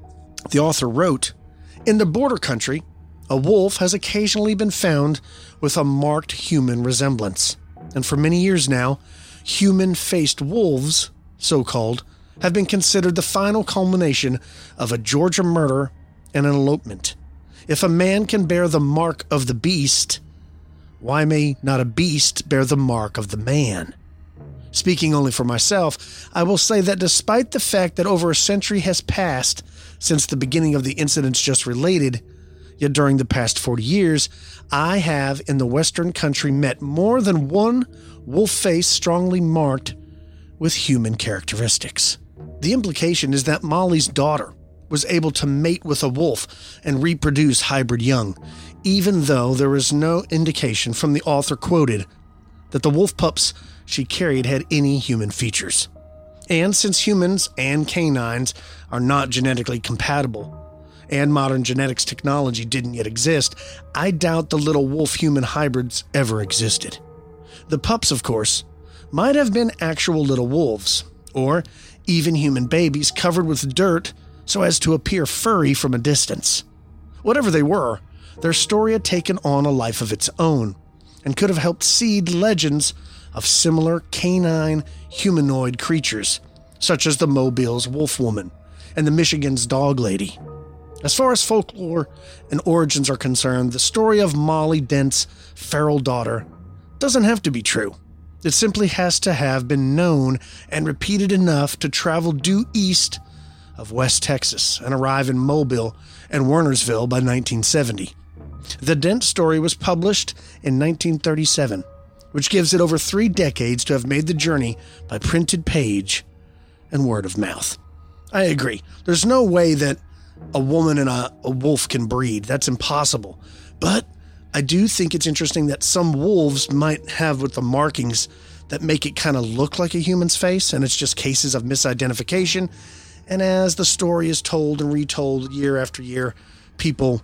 the author wrote, "In the border country, a wolf has occasionally been found with a marked human resemblance, and for many years now, human-faced wolves, so-called, have been considered the final culmination of a Georgia murder and an elopement. If a man can bear the mark of the beast, why may not a beast bear the mark of the man?" Speaking only for myself, I will say that despite the fact that over a century has passed since the beginning of the incidents just related, yet during the past forty years, I have in the Western country met more than one wolf face strongly marked with human characteristics. The implication is that Molly's daughter was able to mate with a wolf and reproduce hybrid young, even though there is no indication from the author quoted that the wolf pups she carried had any human features. And since humans and canines are not genetically compatible, and modern genetics technology didn't yet exist, I doubt the little wolf-human hybrids ever existed. The pups, of course, might have been actual little wolves, or even human babies covered with dirt so as to appear furry from a distance. Whatever they were, their story had taken on a life of its own, and could have helped seed legends of similar canine humanoid creatures, such as the Mobile's wolf woman and the Michigan's dog lady. As far as folklore and origins are concerned, the story of Molly Dent's feral daughter doesn't have to be true. It simply has to have been known and repeated enough to travel due east of West Texas and arrive in Mobile and Wernersville by nineteen seventy. The Dent story was published in nineteen thirty-seven, which gives it over three decades to have made the journey by printed page and word of mouth. I agree. There's no way that a woman and a, a wolf can breed. That's impossible. But I do think it's interesting that some wolves might have with the markings that make it kind of look like a human's face, and it's just cases of misidentification. And as the story is told and retold year after year, people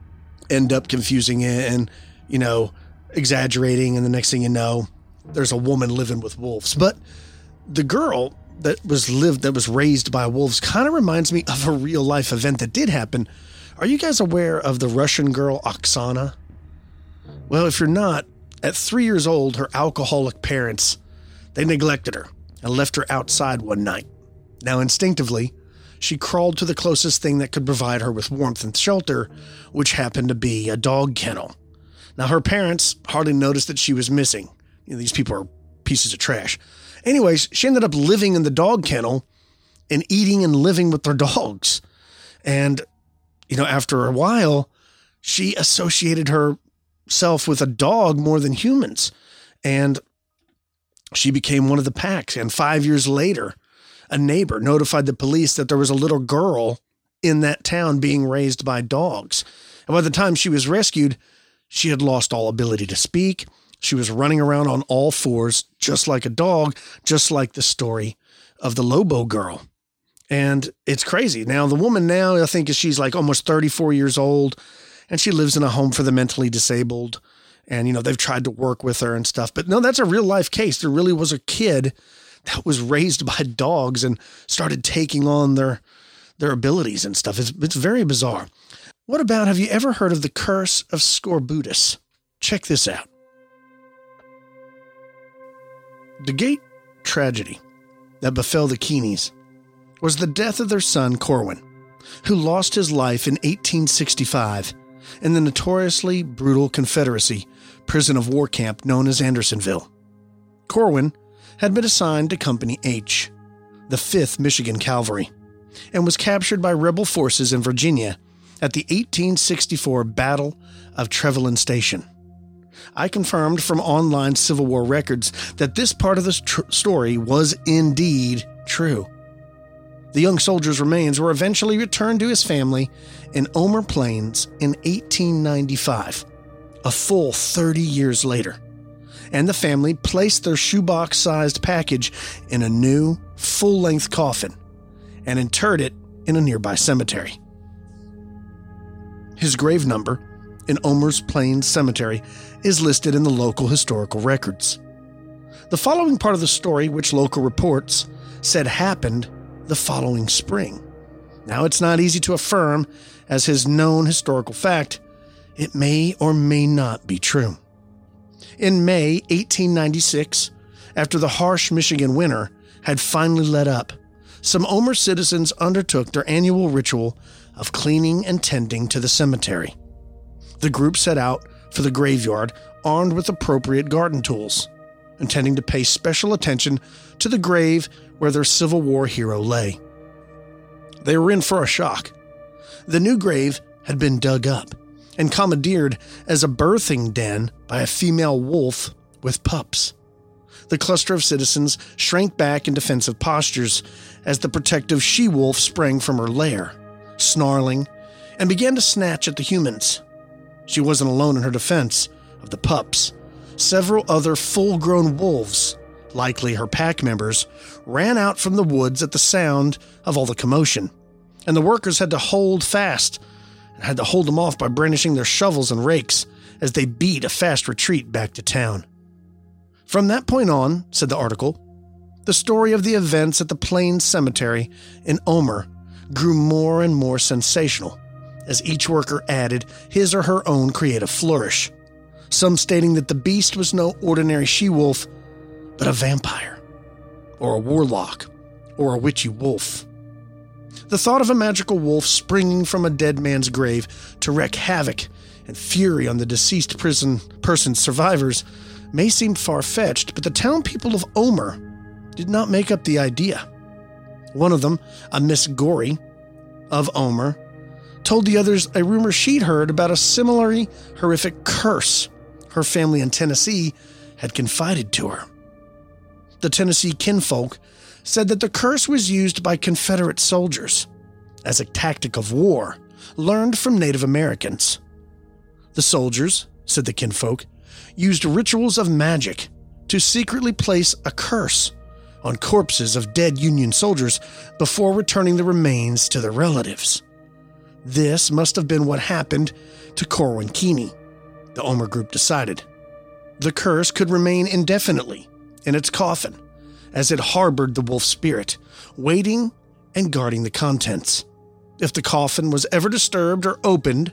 end up confusing it and, you know, exaggerating, and the next thing you know, there's a woman living with wolves. But the girl that was lived, that was raised by wolves kind of reminds me of a real life event that did happen. Are you guys aware of the Russian girl Oksana? Well, if you're not, at three years old, her alcoholic parents, they neglected her and left her outside one night. Now, instinctively, she crawled to the closest thing that could provide her with warmth and shelter, which happened to be a dog kennel. Now, her parents hardly noticed that she was missing. You know, these people are pieces of trash. Anyways, she ended up living in the dog kennel and eating and living with their dogs. And, you know, after a while, she associated herself with a dog more than humans. And she became one of the packs. And five years later, a neighbor notified the police that there was a little girl in that town being raised by dogs. And by the time she was rescued, she had lost all ability to speak. She was running around on all fours, just like a dog, just like the story of the Lobo girl. And it's crazy. Now, the woman now, I think she's like almost thirty-four years old, and she lives in a home for the mentally disabled. And, you know, they've tried to work with her and stuff. But no, that's a real life case. There really was a kid that was raised by dogs and started taking on their their abilities and stuff. It's, it's very bizarre. What about, have you ever heard of the Curse of Scorbunus? Check this out. The great tragedy that befell the Keeneys was the death of their son, Corwin, who lost his life in eighteen sixty-five in the notoriously brutal Confederacy prison of war camp known as Andersonville. Corwin had been assigned to Company H, the fifth Michigan Cavalry, and was captured by rebel forces in Virginia at the eighteen sixty-four Battle of Trevelyan Station. I confirmed from online Civil War records that this part of the tr- story was indeed true. The young soldier's remains were eventually returned to his family in Omer Plains in eighteen ninety-five, a full thirty years later, and the family placed their shoebox-sized package in a new, full-length coffin and interred it in a nearby cemetery. His grave number in Omer's Plains Cemetery is listed in the local historical records. The following part of the story, which local reports said happened the following spring. Now, it's not easy to affirm, as his known historical fact, it may or may not be true. In May eighteen ninety-six, after the harsh Michigan winter had finally let up, some Omer citizens undertook their annual ritual of cleaning and tending to the cemetery. The group set out for the graveyard armed with appropriate garden tools, intending to pay special attention to the grave where their Civil War hero lay. They were in for a shock. The new grave had been dug up and commandeered as a birthing den by a female wolf with pups. The cluster of citizens shrank back in defensive postures as the protective she-wolf sprang from her lair, snarling, and began to snatch at the humans. She wasn't alone in her defense of the pups. Several other full-grown wolves, likely her pack members, ran out from the woods at the sound of all the commotion, and the workers had to hold fast and had to hold them off by brandishing their shovels and rakes as they beat a fast retreat back to town. From that point on, said the article, the story of the events at the Plains Cemetery in Omer grew more and more sensational as each worker added his or her own creative flourish, some stating that the beast was no ordinary she-wolf, but a vampire, or a warlock, or a witchy wolf. The thought of a magical wolf springing from a dead man's grave to wreak havoc and fury on the deceased prison person's survivors may seem far-fetched, but the town people of Omer did not make up the idea. One of them, a Miss Gorey of Omer, told the others a rumor she'd heard about a similarly horrific curse her family in Tennessee had confided to her. The Tennessee kinfolk said that the curse was used by Confederate soldiers as a tactic of war learned from Native Americans. The soldiers, said the kinfolk, used rituals of magic to secretly place a curse on corpses of dead Union soldiers before returning the remains to their relatives. This must have been what happened to Corwin Keeney, the Omer group decided. The curse could remain indefinitely in its coffin, as it harbored the wolf spirit, waiting and guarding the contents. If the coffin was ever disturbed or opened,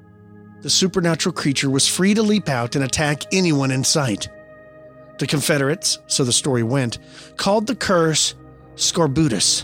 the supernatural creature was free to leap out and attack anyone in sight. The Confederates, so the story went, called the curse scorbutus,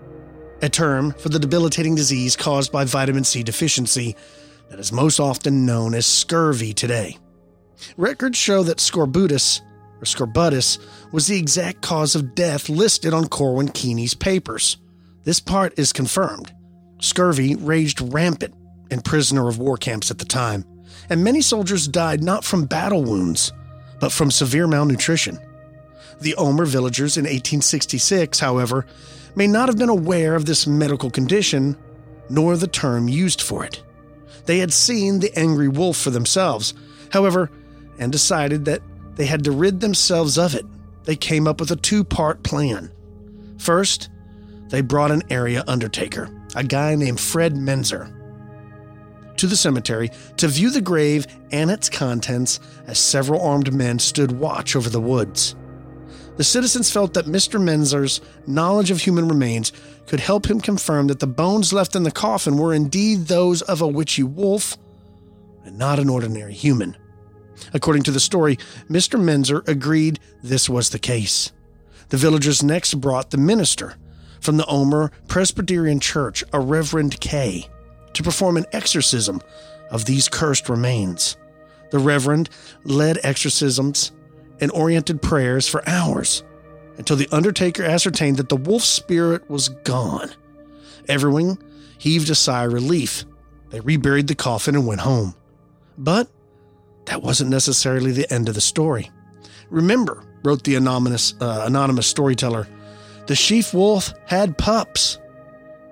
a term for the debilitating disease caused by vitamin C deficiency that is most often known as scurvy today. Records show that scorbutus, or scorbutus, was the exact cause of death listed on Corwin Keeney's papers. This part is confirmed. Scurvy raged rampant in prisoner of war camps at the time, and many soldiers died not from battle wounds, but from severe malnutrition. The Omer villagers in eighteen sixty-six, however, may not have been aware of this medical condition, nor the term used for it. They had seen the angry wolf for themselves, however, and decided that they had to rid themselves of it. They came up with a two-part plan. First, they brought an area undertaker, a guy named Fred Menzer, to the cemetery to view the grave and its contents as several armed men stood watch over the woods. The citizens felt that Mister Menzer's knowledge of human remains could help him confirm that the bones left in the coffin were indeed those of a witchy wolf and not an ordinary human. According to the story, Mister Menzer agreed this was the case. The villagers next brought the minister from the Omer Presbyterian Church, a Reverend K, to perform an exorcism of these cursed remains. The Reverend led exorcisms and oriented prayers for hours until the undertaker ascertained that the wolf spirit was gone. Everyone heaved a sigh of relief. They reburied the coffin and went home. But that wasn't necessarily the end of the story. Remember, wrote the anonymous, uh, anonymous storyteller, the sheaf wolf had pups,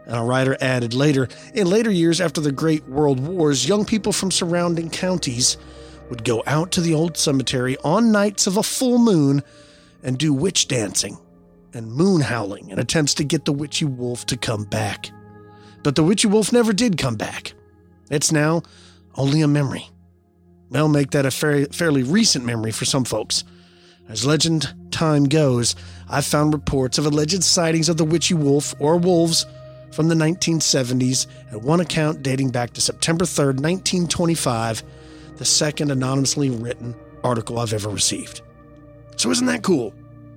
And a writer added later, in later years after the Great World Wars, young people from surrounding counties would go out to the old cemetery on nights of a full moon and do witch dancing and moon howling in attempts to get the witchy wolf to come back. But the witchy wolf never did come back. It's now only a memory. They'll make that a fairly, fairly recent memory for some folks. As legend time goes, I've found reports of alleged sightings of the witchy wolf or wolves from the nineteen seventies, and one account dating back to September third, nineteen twenty-five, the second anonymously written article I've ever received. So isn't that cool?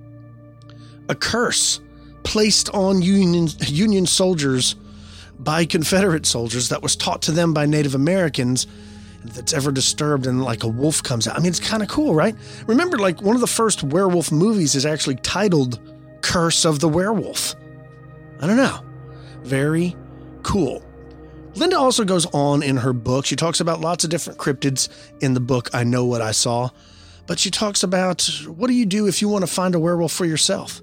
A curse placed on Union, Union soldiers by Confederate soldiers that was taught to them by Native Americans, and that's ever disturbed and like a wolf comes out. I mean, it's kind of cool, right? Remember, like one of the first werewolf movies is actually titled Curse of the Werewolf. I don't know. Very cool. Linda also goes on in her book. She talks about lots of different cryptids in the book, I Know What I Saw. But she talks about, what do you do if you want to find a werewolf for yourself?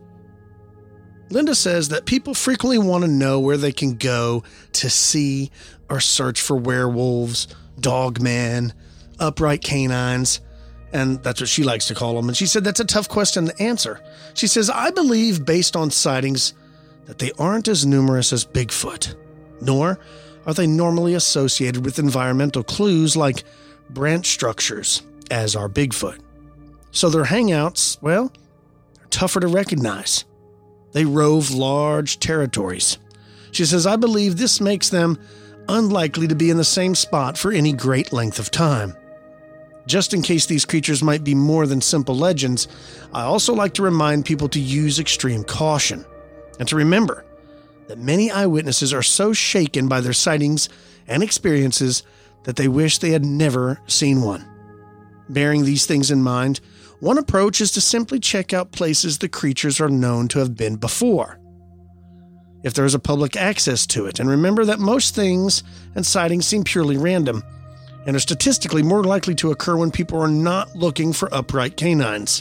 Linda says that people frequently want to know where they can go to see or search for werewolves, dogmen, upright canines, and that's what she likes to call them. And she said that's a tough question to answer. She says, I believe, based on sightings, that they aren't as numerous as Bigfoot, nor are they normally associated with environmental clues like branch structures, as are Bigfoot. So their hangouts, well, are tougher to recognize. They rove large territories. She says, I believe this makes them unlikely to be in the same spot for any great length of time. Just in case these creatures might be more than simple legends, I also like to remind people to use extreme caution. And to remember that many eyewitnesses are so shaken by their sightings and experiences that they wish they had never seen one. Bearing these things in mind, one approach is to simply check out places the creatures are known to have been before, if there is a public access to it. And remember that most things and sightings seem purely random and are statistically more likely to occur when people are not looking for upright canines.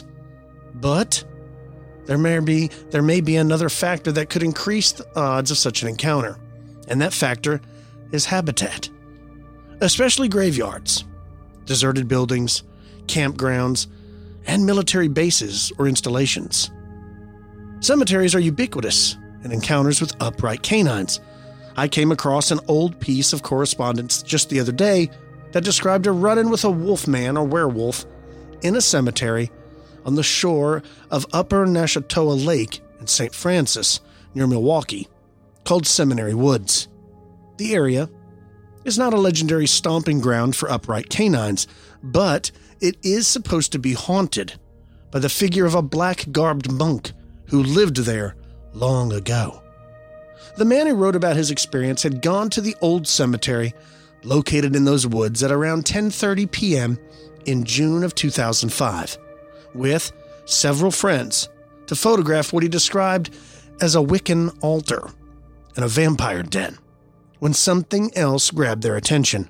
But There may be there may be another factor that could increase the odds of such an encounter, and that factor is habitat, especially graveyards, deserted buildings, campgrounds, and military bases or installations. Cemeteries are ubiquitous in encounters with upright canines. I came across an old piece of correspondence just the other day that described a run-in with a wolfman or werewolf in a cemetery on the shore of Upper Nashatoa Lake in Saint Francis, near Milwaukee, called Seminary Woods. The area is not a legendary stomping ground for upright canines, but it is supposed to be haunted by the figure of a black-garbed monk who lived there long ago. The man who wrote about his experience had gone to the old cemetery located in those woods at around ten thirty p.m. in June of two thousand five. With several friends to photograph what he described as a Wiccan altar and a vampire den, when something else grabbed their attention.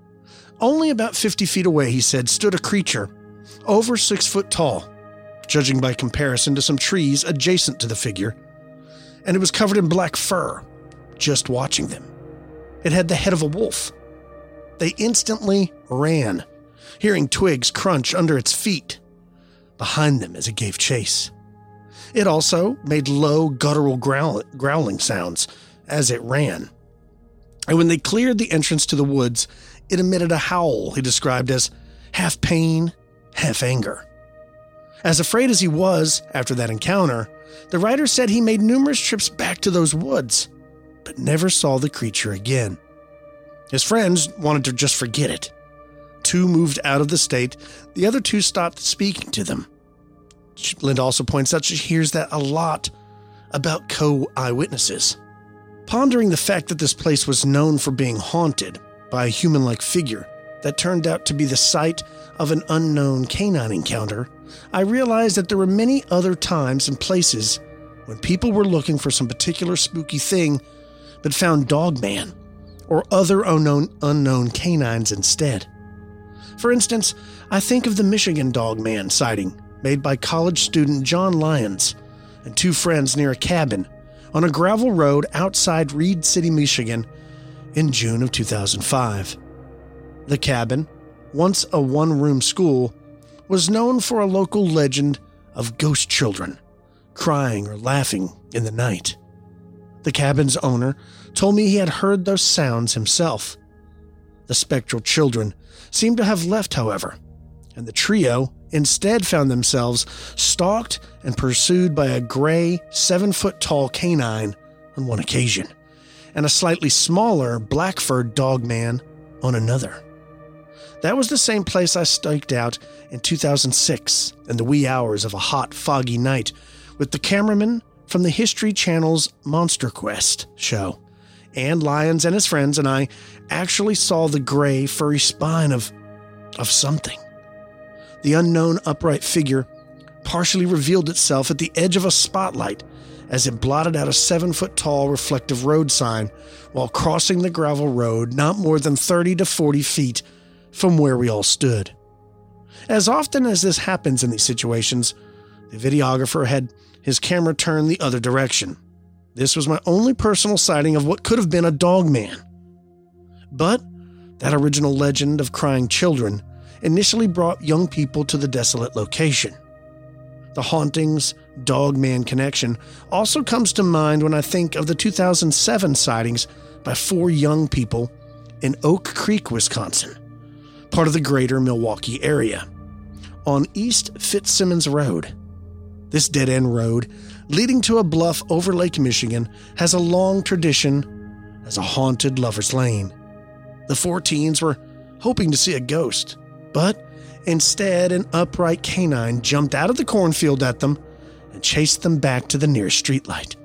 Only about fifty feet away, he said, stood a creature over six foot tall, judging by comparison to some trees adjacent to the figure, and it was covered in black fur, just watching them. It had the head of a wolf. They instantly ran, hearing twigs crunch under its feet behind them as it gave chase. It also made low, guttural growl- growling sounds as it ran. And when they cleared the entrance to the woods, it emitted a howl he described as half pain, half anger. As afraid as he was after that encounter, the writer said he made numerous trips back to those woods, but never saw the creature again. His friends wanted to just forget it. Two moved out of the state, the other two stopped speaking to them. Linda also points out she hears that a lot about co-eyewitnesses. Pondering the fact that this place was known for being haunted by a human-like figure that turned out to be the site of an unknown canine encounter, I realized that there were many other times and places when people were looking for some particular spooky thing but found Dogman or other unknown, unknown canines instead. For instance, I think of the Michigan Dogman sighting made by college student John Lyons and two friends near a cabin on a gravel road outside Reed City, Michigan in June of two thousand five. The cabin, once a one-room school, was known for a local legend of ghost children crying or laughing in the night. The cabin's owner told me he had heard those sounds himself. The spectral children seemed to have left, however, and the trio instead found themselves stalked and pursued by a gray, seven-foot-tall canine on one occasion, and a slightly smaller, black-furred dog man on another. That was the same place I staked out in two thousand six in the wee hours of a hot, foggy night with the cameraman from the History Channel's Monster Quest show. And Lyons and his friends and I actually saw the gray, furry spine of, of something. The unknown upright figure partially revealed itself at the edge of a spotlight as it blotted out a seven-foot-tall reflective road sign while crossing the gravel road not more than thirty to forty feet from where we all stood. As often as this happens in these situations, the videographer had his camera turned the other direction. This was my only personal sighting of what could have been a dog man. But that original legend of crying children initially brought young people to the desolate location. The hauntings, dog-man connection also comes to mind when I think of the two thousand seven sightings by four young people in Oak Creek, Wisconsin, part of the greater Milwaukee area, on East Fitzsimmons Road. This dead-end road, leading to a bluff over Lake Michigan, has a long tradition as a haunted lover's lane. The four teens were hoping to see a ghost, but instead an upright canine jumped out of the cornfield at them and chased them back to the nearest streetlight.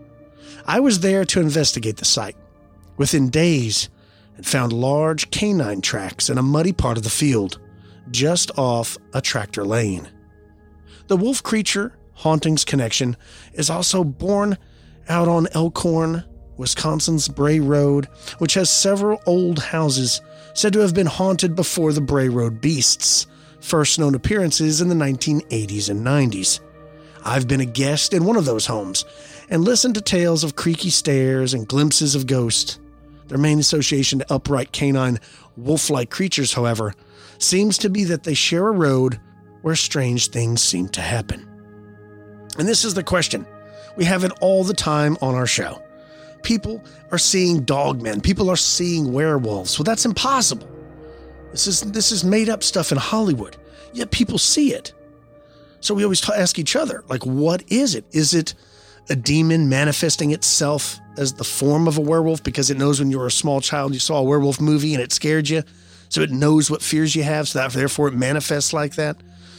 I was there to investigate the site within days and found large canine tracks in a muddy part of the field, just off a tractor lane. The wolf creature hauntings connection is also borne out on Elkhorn, Wisconsin's Bray Road, which has several old houses said to have been haunted before the Bray Road beasts' first known appearances in the nineteen eighties and nineties. I've been a guest in one of those homes and listened to tales of creaky stairs and glimpses of ghosts. Their main association to upright canine wolf-like creatures, however, seems to be that they share a road where strange things seem to happen. And this is the question. We have it all the time on our show. People are seeing dogmen. People are seeing werewolves. Well, that's impossible. This is this is made up stuff in Hollywood. Yet people see it. So we always t- ask each other, like, what is it? Is it a demon manifesting itself as the form of a werewolf because it knows when you were a small child you saw a werewolf movie and it scared you, so it knows what fears you have, so that therefore it manifests like that?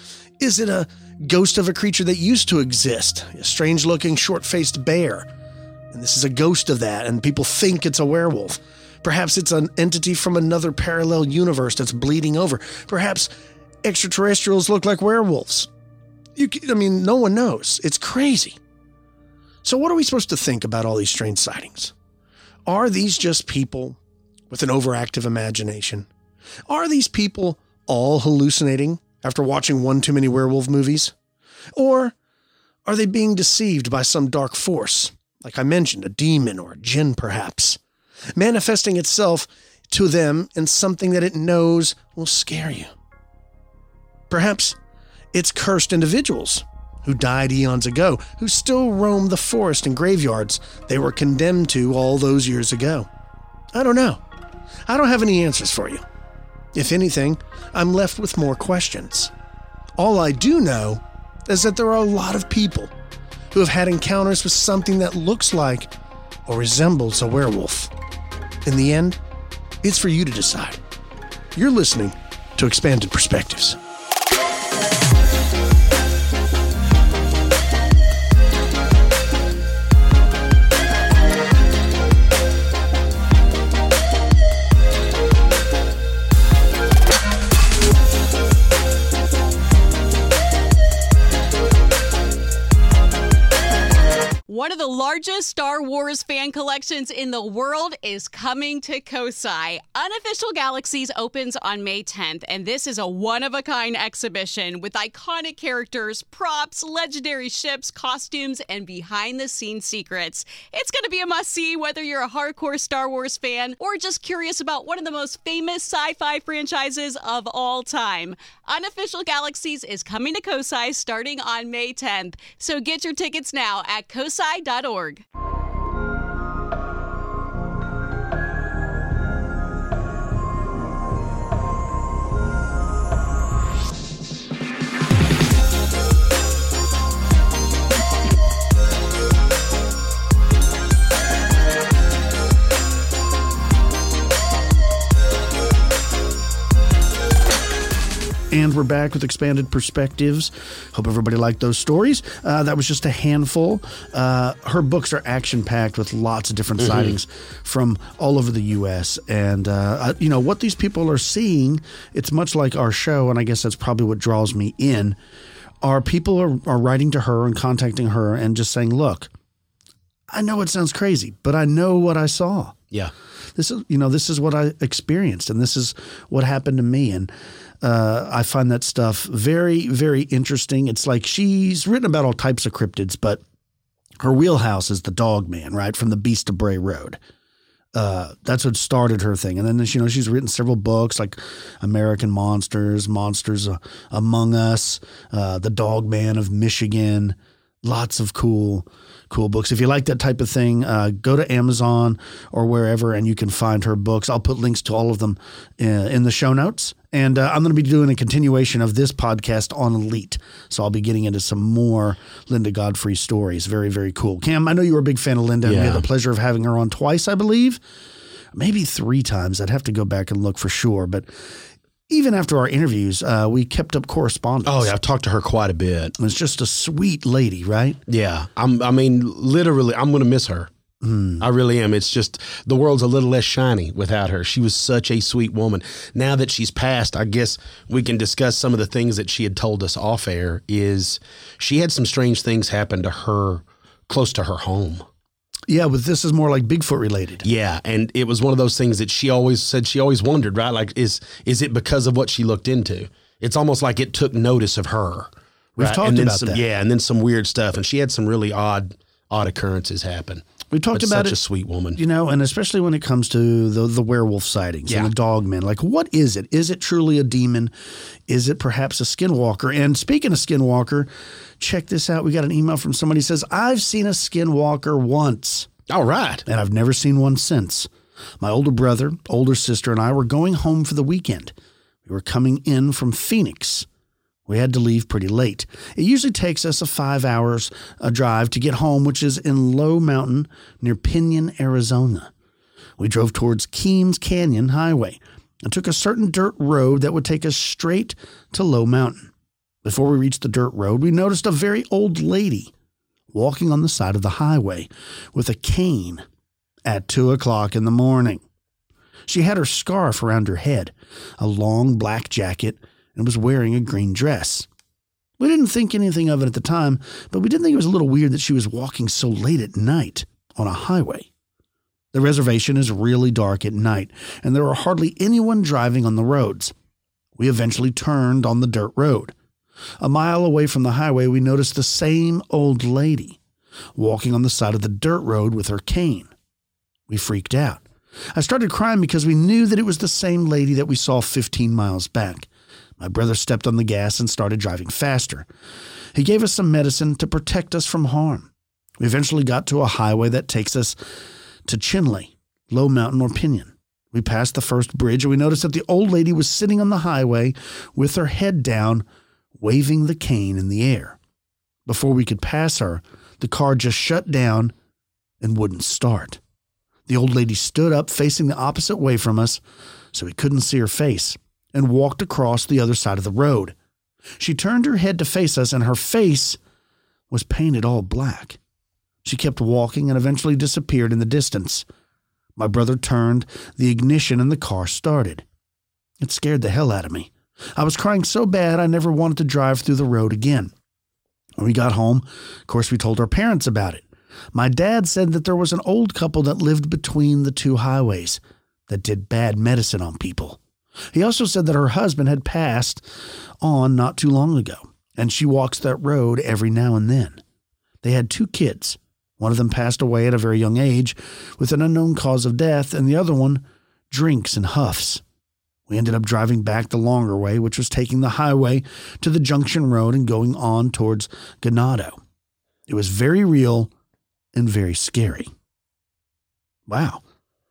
Is it a ghost of a creature that used to exist, a strange-looking, short-faced bear, and this is a ghost of that, and people think it's a werewolf? Perhaps it's an entity from another parallel universe that's bleeding over. Perhaps extraterrestrials look like werewolves. You, I mean, no one knows. It's crazy. So what are we supposed to think about all these strange sightings? Are these just people with an overactive imagination? Are these people all hallucinating after watching one too many werewolf movies? Or are they being deceived by some dark force, like I mentioned, a demon or a jinn perhaps, manifesting itself to them in something that it knows will scare you? Perhaps it's cursed individuals who died eons ago, who still roam the forest and graveyards they were condemned to all those years ago. I don't know. I don't have any answers for you. If anything, I'm left with more questions. All I do know is that there are a lot of people who have had encounters with something that looks like or resembles a werewolf. In the end, it's for you to decide. You're listening to Expanded Perspectives. One One of the largest Star Wars fan collections in the world is coming to Kosai. Unofficial Galaxies opens on May tenth, and this is a one-of-a-kind exhibition with iconic characters, props, legendary ships, costumes, and behind-the-scenes secrets. It's going to be a must-see whether you're a hardcore Star Wars fan or just curious about one of the most famous sci-fi franchises of all time. Unofficial Galaxies is coming to Kosai starting on May tenth, so get your tickets now at kosai dot org. And we're back with Expanded Perspectives. Hope everybody liked those stories. Uh, that was just a handful. Uh, her books are action-packed with lots of different mm-hmm. sightings from all over the U S And, uh, you know, what these people are seeing, it's much like our show, and I guess that's probably what draws me in, are people are, are writing to her and contacting her and just saying, look, I know it sounds crazy, but I know what I saw. Yeah. This is, you know, this is what I experienced, and this is what happened to me. And uh, I find that stuff very, very interesting. It's like she's written about all types of cryptids, but her wheelhouse is the Dog Man, right, from the Beast of Bray Road. Uh, that's what started her thing. And then, you know, she's written several books like American Monsters, Monsters uh, Among Us, uh, The Dog Man of Michigan, lots of cool Cool books. If you like that type of thing, uh, go to Amazon or wherever and you can find her books. I'll put links to all of them uh, in the show notes. And uh, I'm going to be doing a continuation of this podcast on Elite. So I'll be getting into some more Linda Godfrey stories. Very, very cool. Cam, I know you were a big fan of Linda. Yeah. And we had the pleasure of having her on twice, I believe. Maybe three times. I'd have to go back and look for sure. But even after our interviews, uh, we kept up correspondence. Oh, yeah. I've talked to her quite a bit. It's just a sweet lady, right? Yeah. I'm, I mean, literally, I'm going to miss her. Mm. I really am. It's just the world's a little less shiny without her. She was such a sweet woman. Now that she's passed, I guess we can discuss some of the things that she had told us off air. Is she had some strange things happen to her close to her home. Yeah, but this is more like Bigfoot related. Yeah, and it was one of those things that she always said she always wondered, right? Like, is is it because of what she looked into? It's almost like it took notice of her. We've right? talked and then about some, that. Yeah, and then some weird stuff. And she had some really odd odd occurrences happen. We talked but about such it. a sweet woman. You know, and especially when it comes to the, the werewolf sightings yeah. and the dog men. Like, what is it? Is it truly a demon? Is it perhaps a skinwalker? And speaking of skinwalker, check this out. We got an email from somebody who says, I've seen a skinwalker once. All right. And I've never seen one since. My older brother, older sister, and I were going home for the weekend. We were coming in from Phoenix. We had to leave pretty late. It usually takes us a five hours a drive to get home, which is in Low Mountain near Pinion, Arizona. We drove towards Keams Canyon Highway and took a certain dirt road that would take us straight to Low Mountain. Before we reached the dirt road, we noticed a very old lady walking on the side of the highway with a cane at two o'clock in the morning. She had her scarf around her head, a long black jacket, and was wearing a green dress. We didn't think anything of it at the time, but we did think it was a little weird that she was walking so late at night on a highway. The reservation is really dark at night, and there are hardly anyone driving on the roads. We eventually turned on the dirt road. A mile away from the highway, we noticed the same old lady walking on the side of the dirt road with her cane. We freaked out. I started crying because we knew that it was the same lady that we saw fifteen miles back. My brother stepped on the gas and started driving faster. He gave us some medicine to protect us from harm. We eventually got to a highway that takes us to Chinle, Low Mountain or Pinion. We passed the first bridge and we noticed that the old lady was sitting on the highway with her head down, waving the cane in the air. Before we could pass her, the car just shut down and wouldn't start. The old lady stood up facing the opposite way from us so we couldn't see her face and walked across the other side of the road. She turned her head to face us and her face was painted all black. She kept walking and eventually disappeared in the distance. My brother turned the ignition and the car started. It scared the hell out of me. I was crying so bad I never wanted to drive through the road again. When we got home, of course, we told our parents about it. My dad said that there was an old couple that lived between the two highways that did bad medicine on people. He also said that her husband had passed on not too long ago, and she walks that road every now and then. They had two kids. One of them passed away at a very young age with an unknown cause of death, and the other one drinks and huffs. We ended up driving back the longer way, which was taking the highway to the Junction Road and going on towards Ganado. It was very real and very scary. Wow.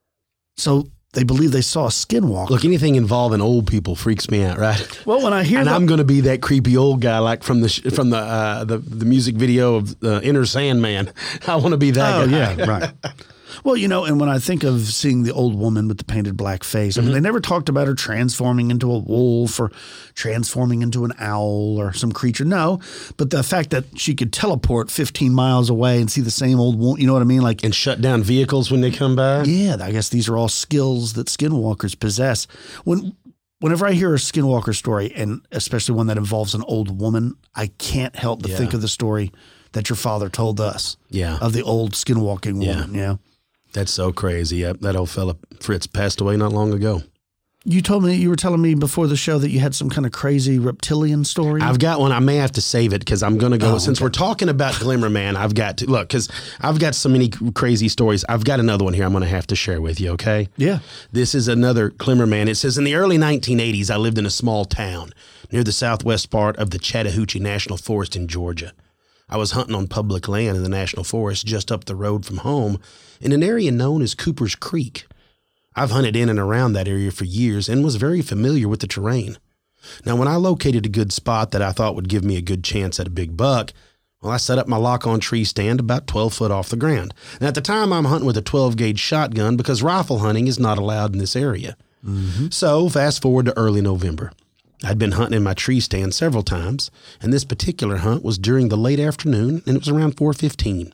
So they believe they saw a skinwalker. Look, anything involving old people freaks me out, right? Well, when I hear and that, I'm going to be that creepy old guy, like from the from the uh, the, the music video of uh, Inner Sandman. I want to be that oh, guy. yeah, right. Well, you know, and when I think of seeing the old woman with the painted black face, I mean, mm-hmm. they never talked about her transforming into a wolf or transforming into an owl or some creature. No, but the fact that she could teleport fifteen miles away and see the same old woman, you know what I mean? Like, and shut down vehicles when they come by. Yeah, I guess these are all skills that skinwalkers possess. When Whenever I hear a skinwalker story, and especially one that involves an old woman, I can't help but yeah. think of the story that your father told us. Yeah. Of the old skinwalking yeah. woman. Yeah. That's so crazy. Yep, that old fella Fritz passed away not long ago. You told me, you were telling me before the show that you had some kind of crazy reptilian story. I've got one. I may have to save it because I'm going to go. Oh, since okay. we're talking about Glimmer Man, I've got to look because I've got so many crazy stories. I've got another one here I'm going to have to share with you. Okay. Yeah. This is another Glimmer Man. It says in the early nineteen eighties, I lived in a small town near the southwest part of the Chattahoochee National Forest in Georgia. I was hunting on public land in the National Forest just up the road from home in an area known as Cooper's Creek. I've hunted in and around that area for years and was very familiar with the terrain. Now, when I located a good spot that I thought would give me a good chance at a big buck, well, I set up my lock-on tree stand about twelve foot off the ground. And at the time, I'm hunting with a twelve gauge shotgun because rifle hunting is not allowed in this area. Mm-hmm. So fast forward to early November. I'd been hunting in my tree stand several times, and this particular hunt was during the late afternoon, and it was around four fifteen.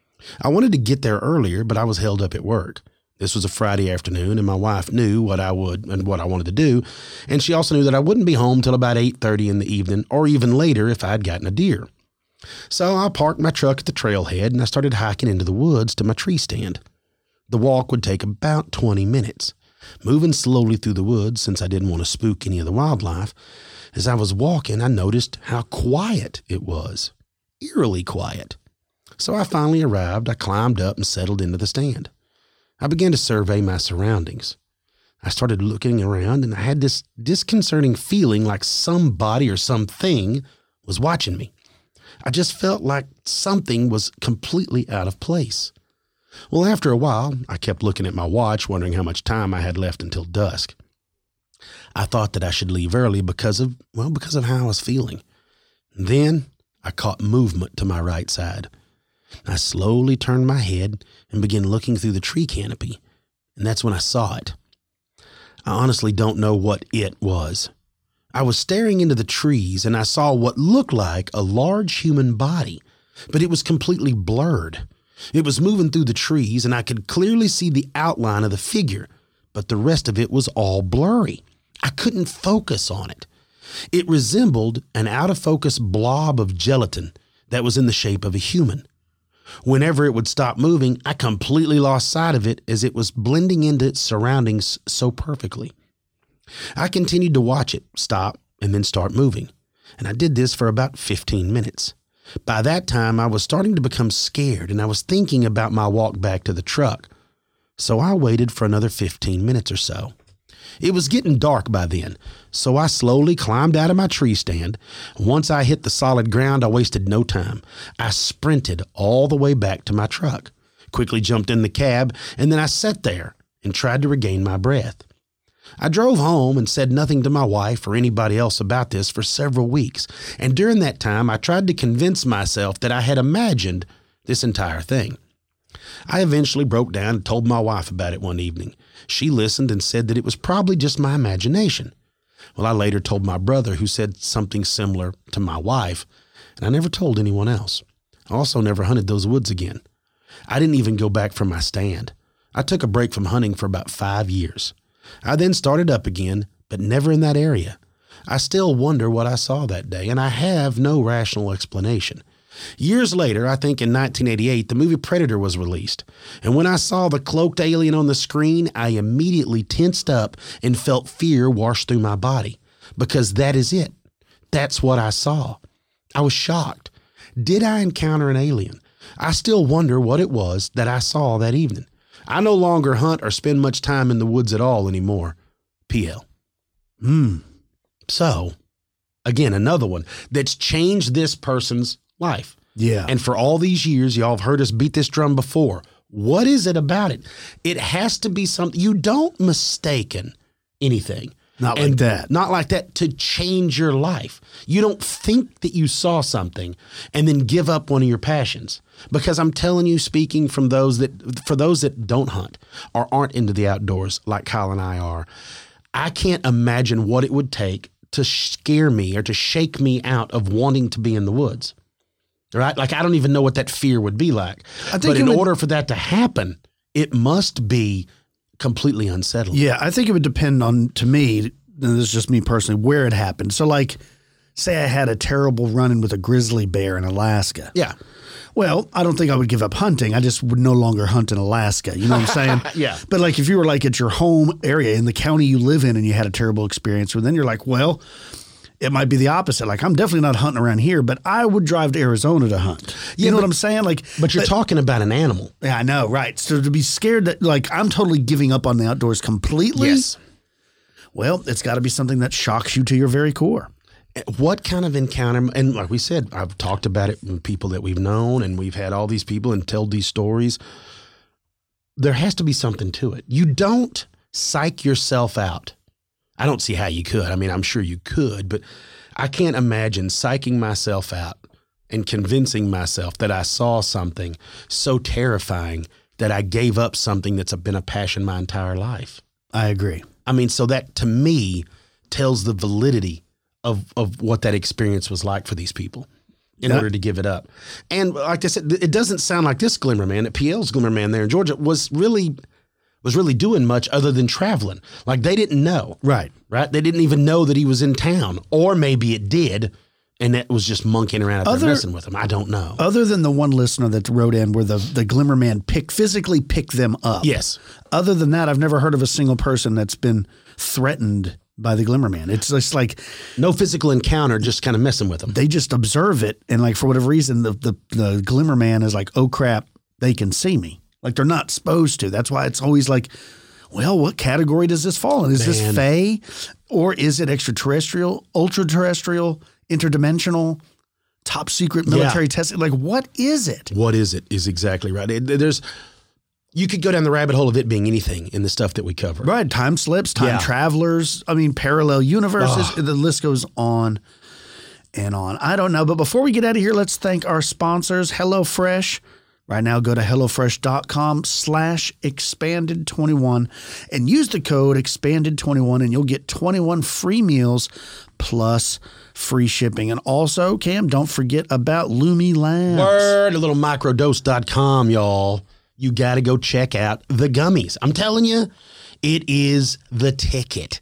I wanted to get there earlier, but I was held up at work. This was a Friday afternoon, and my wife knew what I would and what I wanted to do, and she also knew that I wouldn't be home till about eight thirty in the evening, or even later if I had gotten a deer. So I parked my truck at the trailhead, and I started hiking into the woods to my tree stand. The walk would take about twenty minutes. Moving slowly through the woods, since I didn't want to spook any of the wildlife, as I was walking, I noticed how quiet it was. Eerily quiet. So I finally arrived. I climbed up and settled into the stand. I began to survey my surroundings. I started looking around, and I had this disconcerting feeling like somebody or something was watching me. I just felt like something was completely out of place. Well, after a while, I kept looking at my watch, wondering how much time I had left until dusk. I thought that I should leave early because of, well, because of how I was feeling. And then I caught movement to my right side. I slowly turned my head and began looking through the tree canopy, and that's when I saw it. I honestly don't know what it was. I was staring into the trees, and I saw what looked like a large human body, but it was completely blurred. It was moving through the trees, and I could clearly see the outline of the figure, but the rest of it was all blurry. I couldn't focus on it. It resembled an out-of-focus blob of gelatin that was in the shape of a human. Whenever it would stop moving, I completely lost sight of it as it was blending into its surroundings so perfectly. I continued to watch it stop and then start moving, and I did this for about fifteen minutes. By that time, I was starting to become scared, and I was thinking about my walk back to the truck. So I waited for another fifteen minutes or so. It was getting dark by then, so I slowly climbed out of my tree stand. Once I hit the solid ground, I wasted no time. I sprinted all the way back to my truck, quickly jumped in the cab, and then I sat there and tried to regain my breath. I drove home and said nothing to my wife or anybody else about this for several weeks, and during that time I tried to convince myself that I had imagined this entire thing. I eventually broke down and told my wife about it one evening. She listened and said that it was probably just my imagination. Well, I later told my brother, who said something similar to my wife, and I never told anyone else. I also never hunted those woods again. I didn't even go back from my stand. I took a break from hunting for about five years. I then started up again, but never in that area. I still wonder what I saw that day, and I have no rational explanation. Years later, I think in nineteen eighty-eight, the movie Predator was released. And when I saw the cloaked alien on the screen, I immediately tensed up and felt fear wash through my body. Because that is it. That's what I saw. I was shocked. Did I encounter an alien? I still wonder what it was that I saw that evening. I no longer hunt or spend much time in the woods at all anymore. P L. Hmm. So, again, another one that's changed this person's life. Yeah. And for all these years, y'all have heard us beat this drum before. What is it about it? It has to be something. You don't mistaken anything. Not like and that. Not like that to change your life. You don't think that you saw something and then give up one of your passions. Because I'm telling you, speaking from those that, for those that don't hunt or aren't into the outdoors like Kyle and I are, I can't imagine what it would take to scare me or to shake me out of wanting to be in the woods. Right? Like, I don't even know what that fear would be like. I think but in would, order for that to happen, it must be completely unsettling. Yeah, I think it would depend on, to me, and this is just me personally, where it happened. So, like, say I had a terrible run-in with a grizzly bear in Alaska. Yeah. Well, I don't think I would give up hunting. I just would no longer hunt in Alaska. You know what I'm saying? Yeah. But like if you were like at your home area in the county you live in and you had a terrible experience, well, then you're like, well, it might be the opposite. Like I'm definitely not hunting around here, but I would drive to Arizona to hunt. You Yeah, know but- what I'm saying? Like, But you're but- talking about an animal. Yeah, I know, right? So to be scared that like I'm totally giving up on the outdoors completely. Yes. Well, it's got to be something that shocks you to your very core. What kind of encounter, and like we said, I've talked about it with people that we've known, and we've had all these people and told these stories. There has to be something to it. You don't psych yourself out. I don't see how you could. I mean, I'm sure you could, but I can't imagine psyching myself out and convincing myself that I saw something so terrifying that I gave up something that's been a passion my entire life. I agree. I mean, so that to me tells the validity of of what that experience was like for these people in Yeah. order to give it up. And like I said, it doesn't sound like this Glimmer Man, that P L's Glimmer Man there in Georgia was really was really doing much other than traveling. Like they didn't know. Right. Right? They didn't even know that he was in town. Or maybe it did, and it was just monkeying around out Other- there messing with him. I don't know. Other than the one listener that wrote in where the, the Glimmer Man pick, physically picked them up. Yes. Other than that, I've never heard of a single person that's been threatened by the Glimmer Man. It's just like No physical encounter, just kind of messing with him. they just observe it. And like for whatever reason, the, the, the Glimmer Man is like, oh crap, they can see me. Like they're not supposed to. That's why it's always like, well, what category does this fall in? Is this Man. Fae or is it extraterrestrial, ultra-terrestrial, interdimensional, top secret military Yeah. testing? Like what is it? What is it is exactly right. It- there's, you could go down the rabbit hole of it being anything in the stuff that we cover. Right. Time slips, time Yeah. travelers. I mean, parallel universes. Ugh. The list goes on and on. I don't know. But before we get out of here, let's thank our sponsors, HelloFresh. Right now, go to HelloFresh.com slash expanded 21 and use the code expanded twenty-one and you'll get twenty-one free meals plus free shipping. And also, Cam, don't forget about Lumi Labs. Word, a little microdose dot com, y'all. You got to go check out the gummies. I'm telling you, it is the ticket.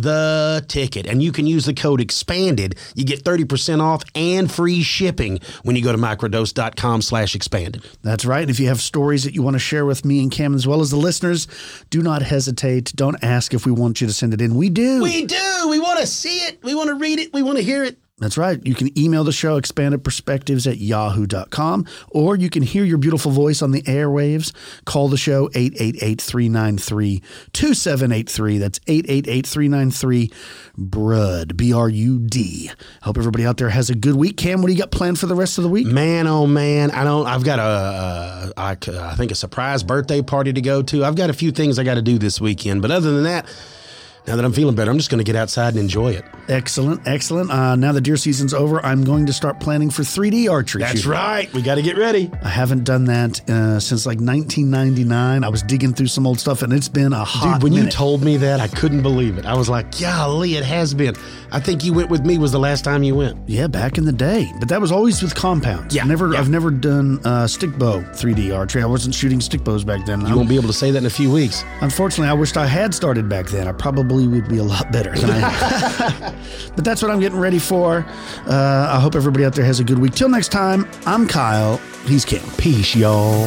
The ticket. And you can use the code expanded. You get thirty percent off and free shipping when you go to microdose.com slash expanded. That's right. And if you have stories that you want to share with me and Cam as well as the listeners, do not hesitate. Don't ask if we want you to send it in. We do. We do. We want to see it. We want to read it. We want to hear it. That's right. You can email the show, expandedperspectives at yahoo dot com, or you can hear your beautiful voice on the airwaves. Call the show, eight eight eight, three nine three, two seven eight three. That's eight eight eight, three nine three, B R U D, B R U D. Hope everybody out there has a good week. Cam, what do you got planned for the rest of the week? Man, oh man, I don't. I've got a, a I, I think a surprise birthday party to go to. I've got a few things I got to do this weekend, but other than that, now that I'm feeling better, I'm just going to get outside and enjoy it. Excellent, excellent. Uh, now the deer season's over, I'm going to start planning for three D archery. That's shooting. right. We got to get ready. I haven't done that uh, since like nineteen ninety-nine. I was digging through some old stuff, and it's been a hot Dude, when minute. you told me that, I couldn't believe it. I was like, golly, it has been. I think you went with me was the last time you went. Yeah, back in the day, but that was always with compounds. Yeah, I've never, yeah. I've never done uh, stick bow three D archery. I wasn't shooting stick bows back then. You won't be able to say that in a few weeks. Unfortunately, I wished I had started back then. I probably probably would be a lot better than I am. But that's what I'm getting ready for. Uh, I hope everybody out there has a good week. Till next time, I'm Kyle. He's Cam. Peace, y'all.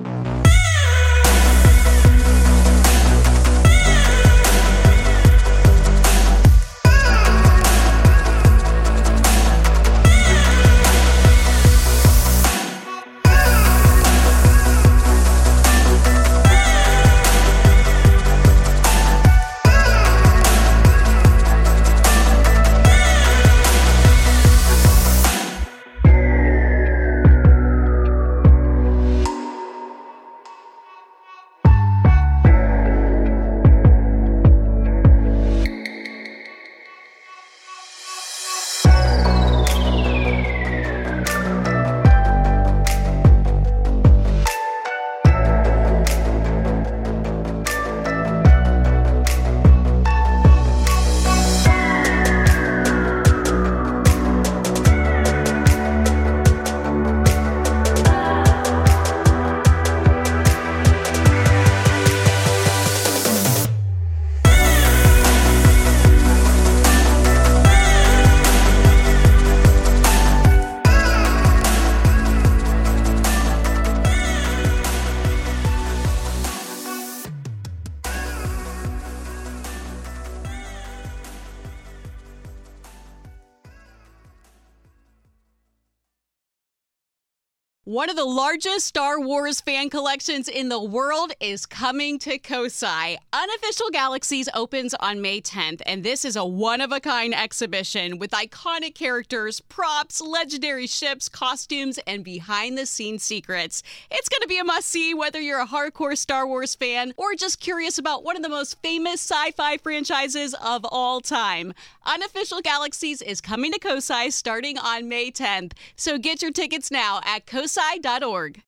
One of the largest Star Wars fan collections in the world is coming to Kosai. Unofficial Galaxies opens on May tenth, and this is a one-of-a-kind exhibition with iconic characters, props, legendary ships, costumes, and behind-the-scenes secrets. It's going to be a must-see whether you're a hardcore Star Wars fan or just curious about one of the most famous sci-fi franchises of all time. Unofficial Galaxies is coming to Kosai starting on May tenth, so get your tickets now at kosai dot org.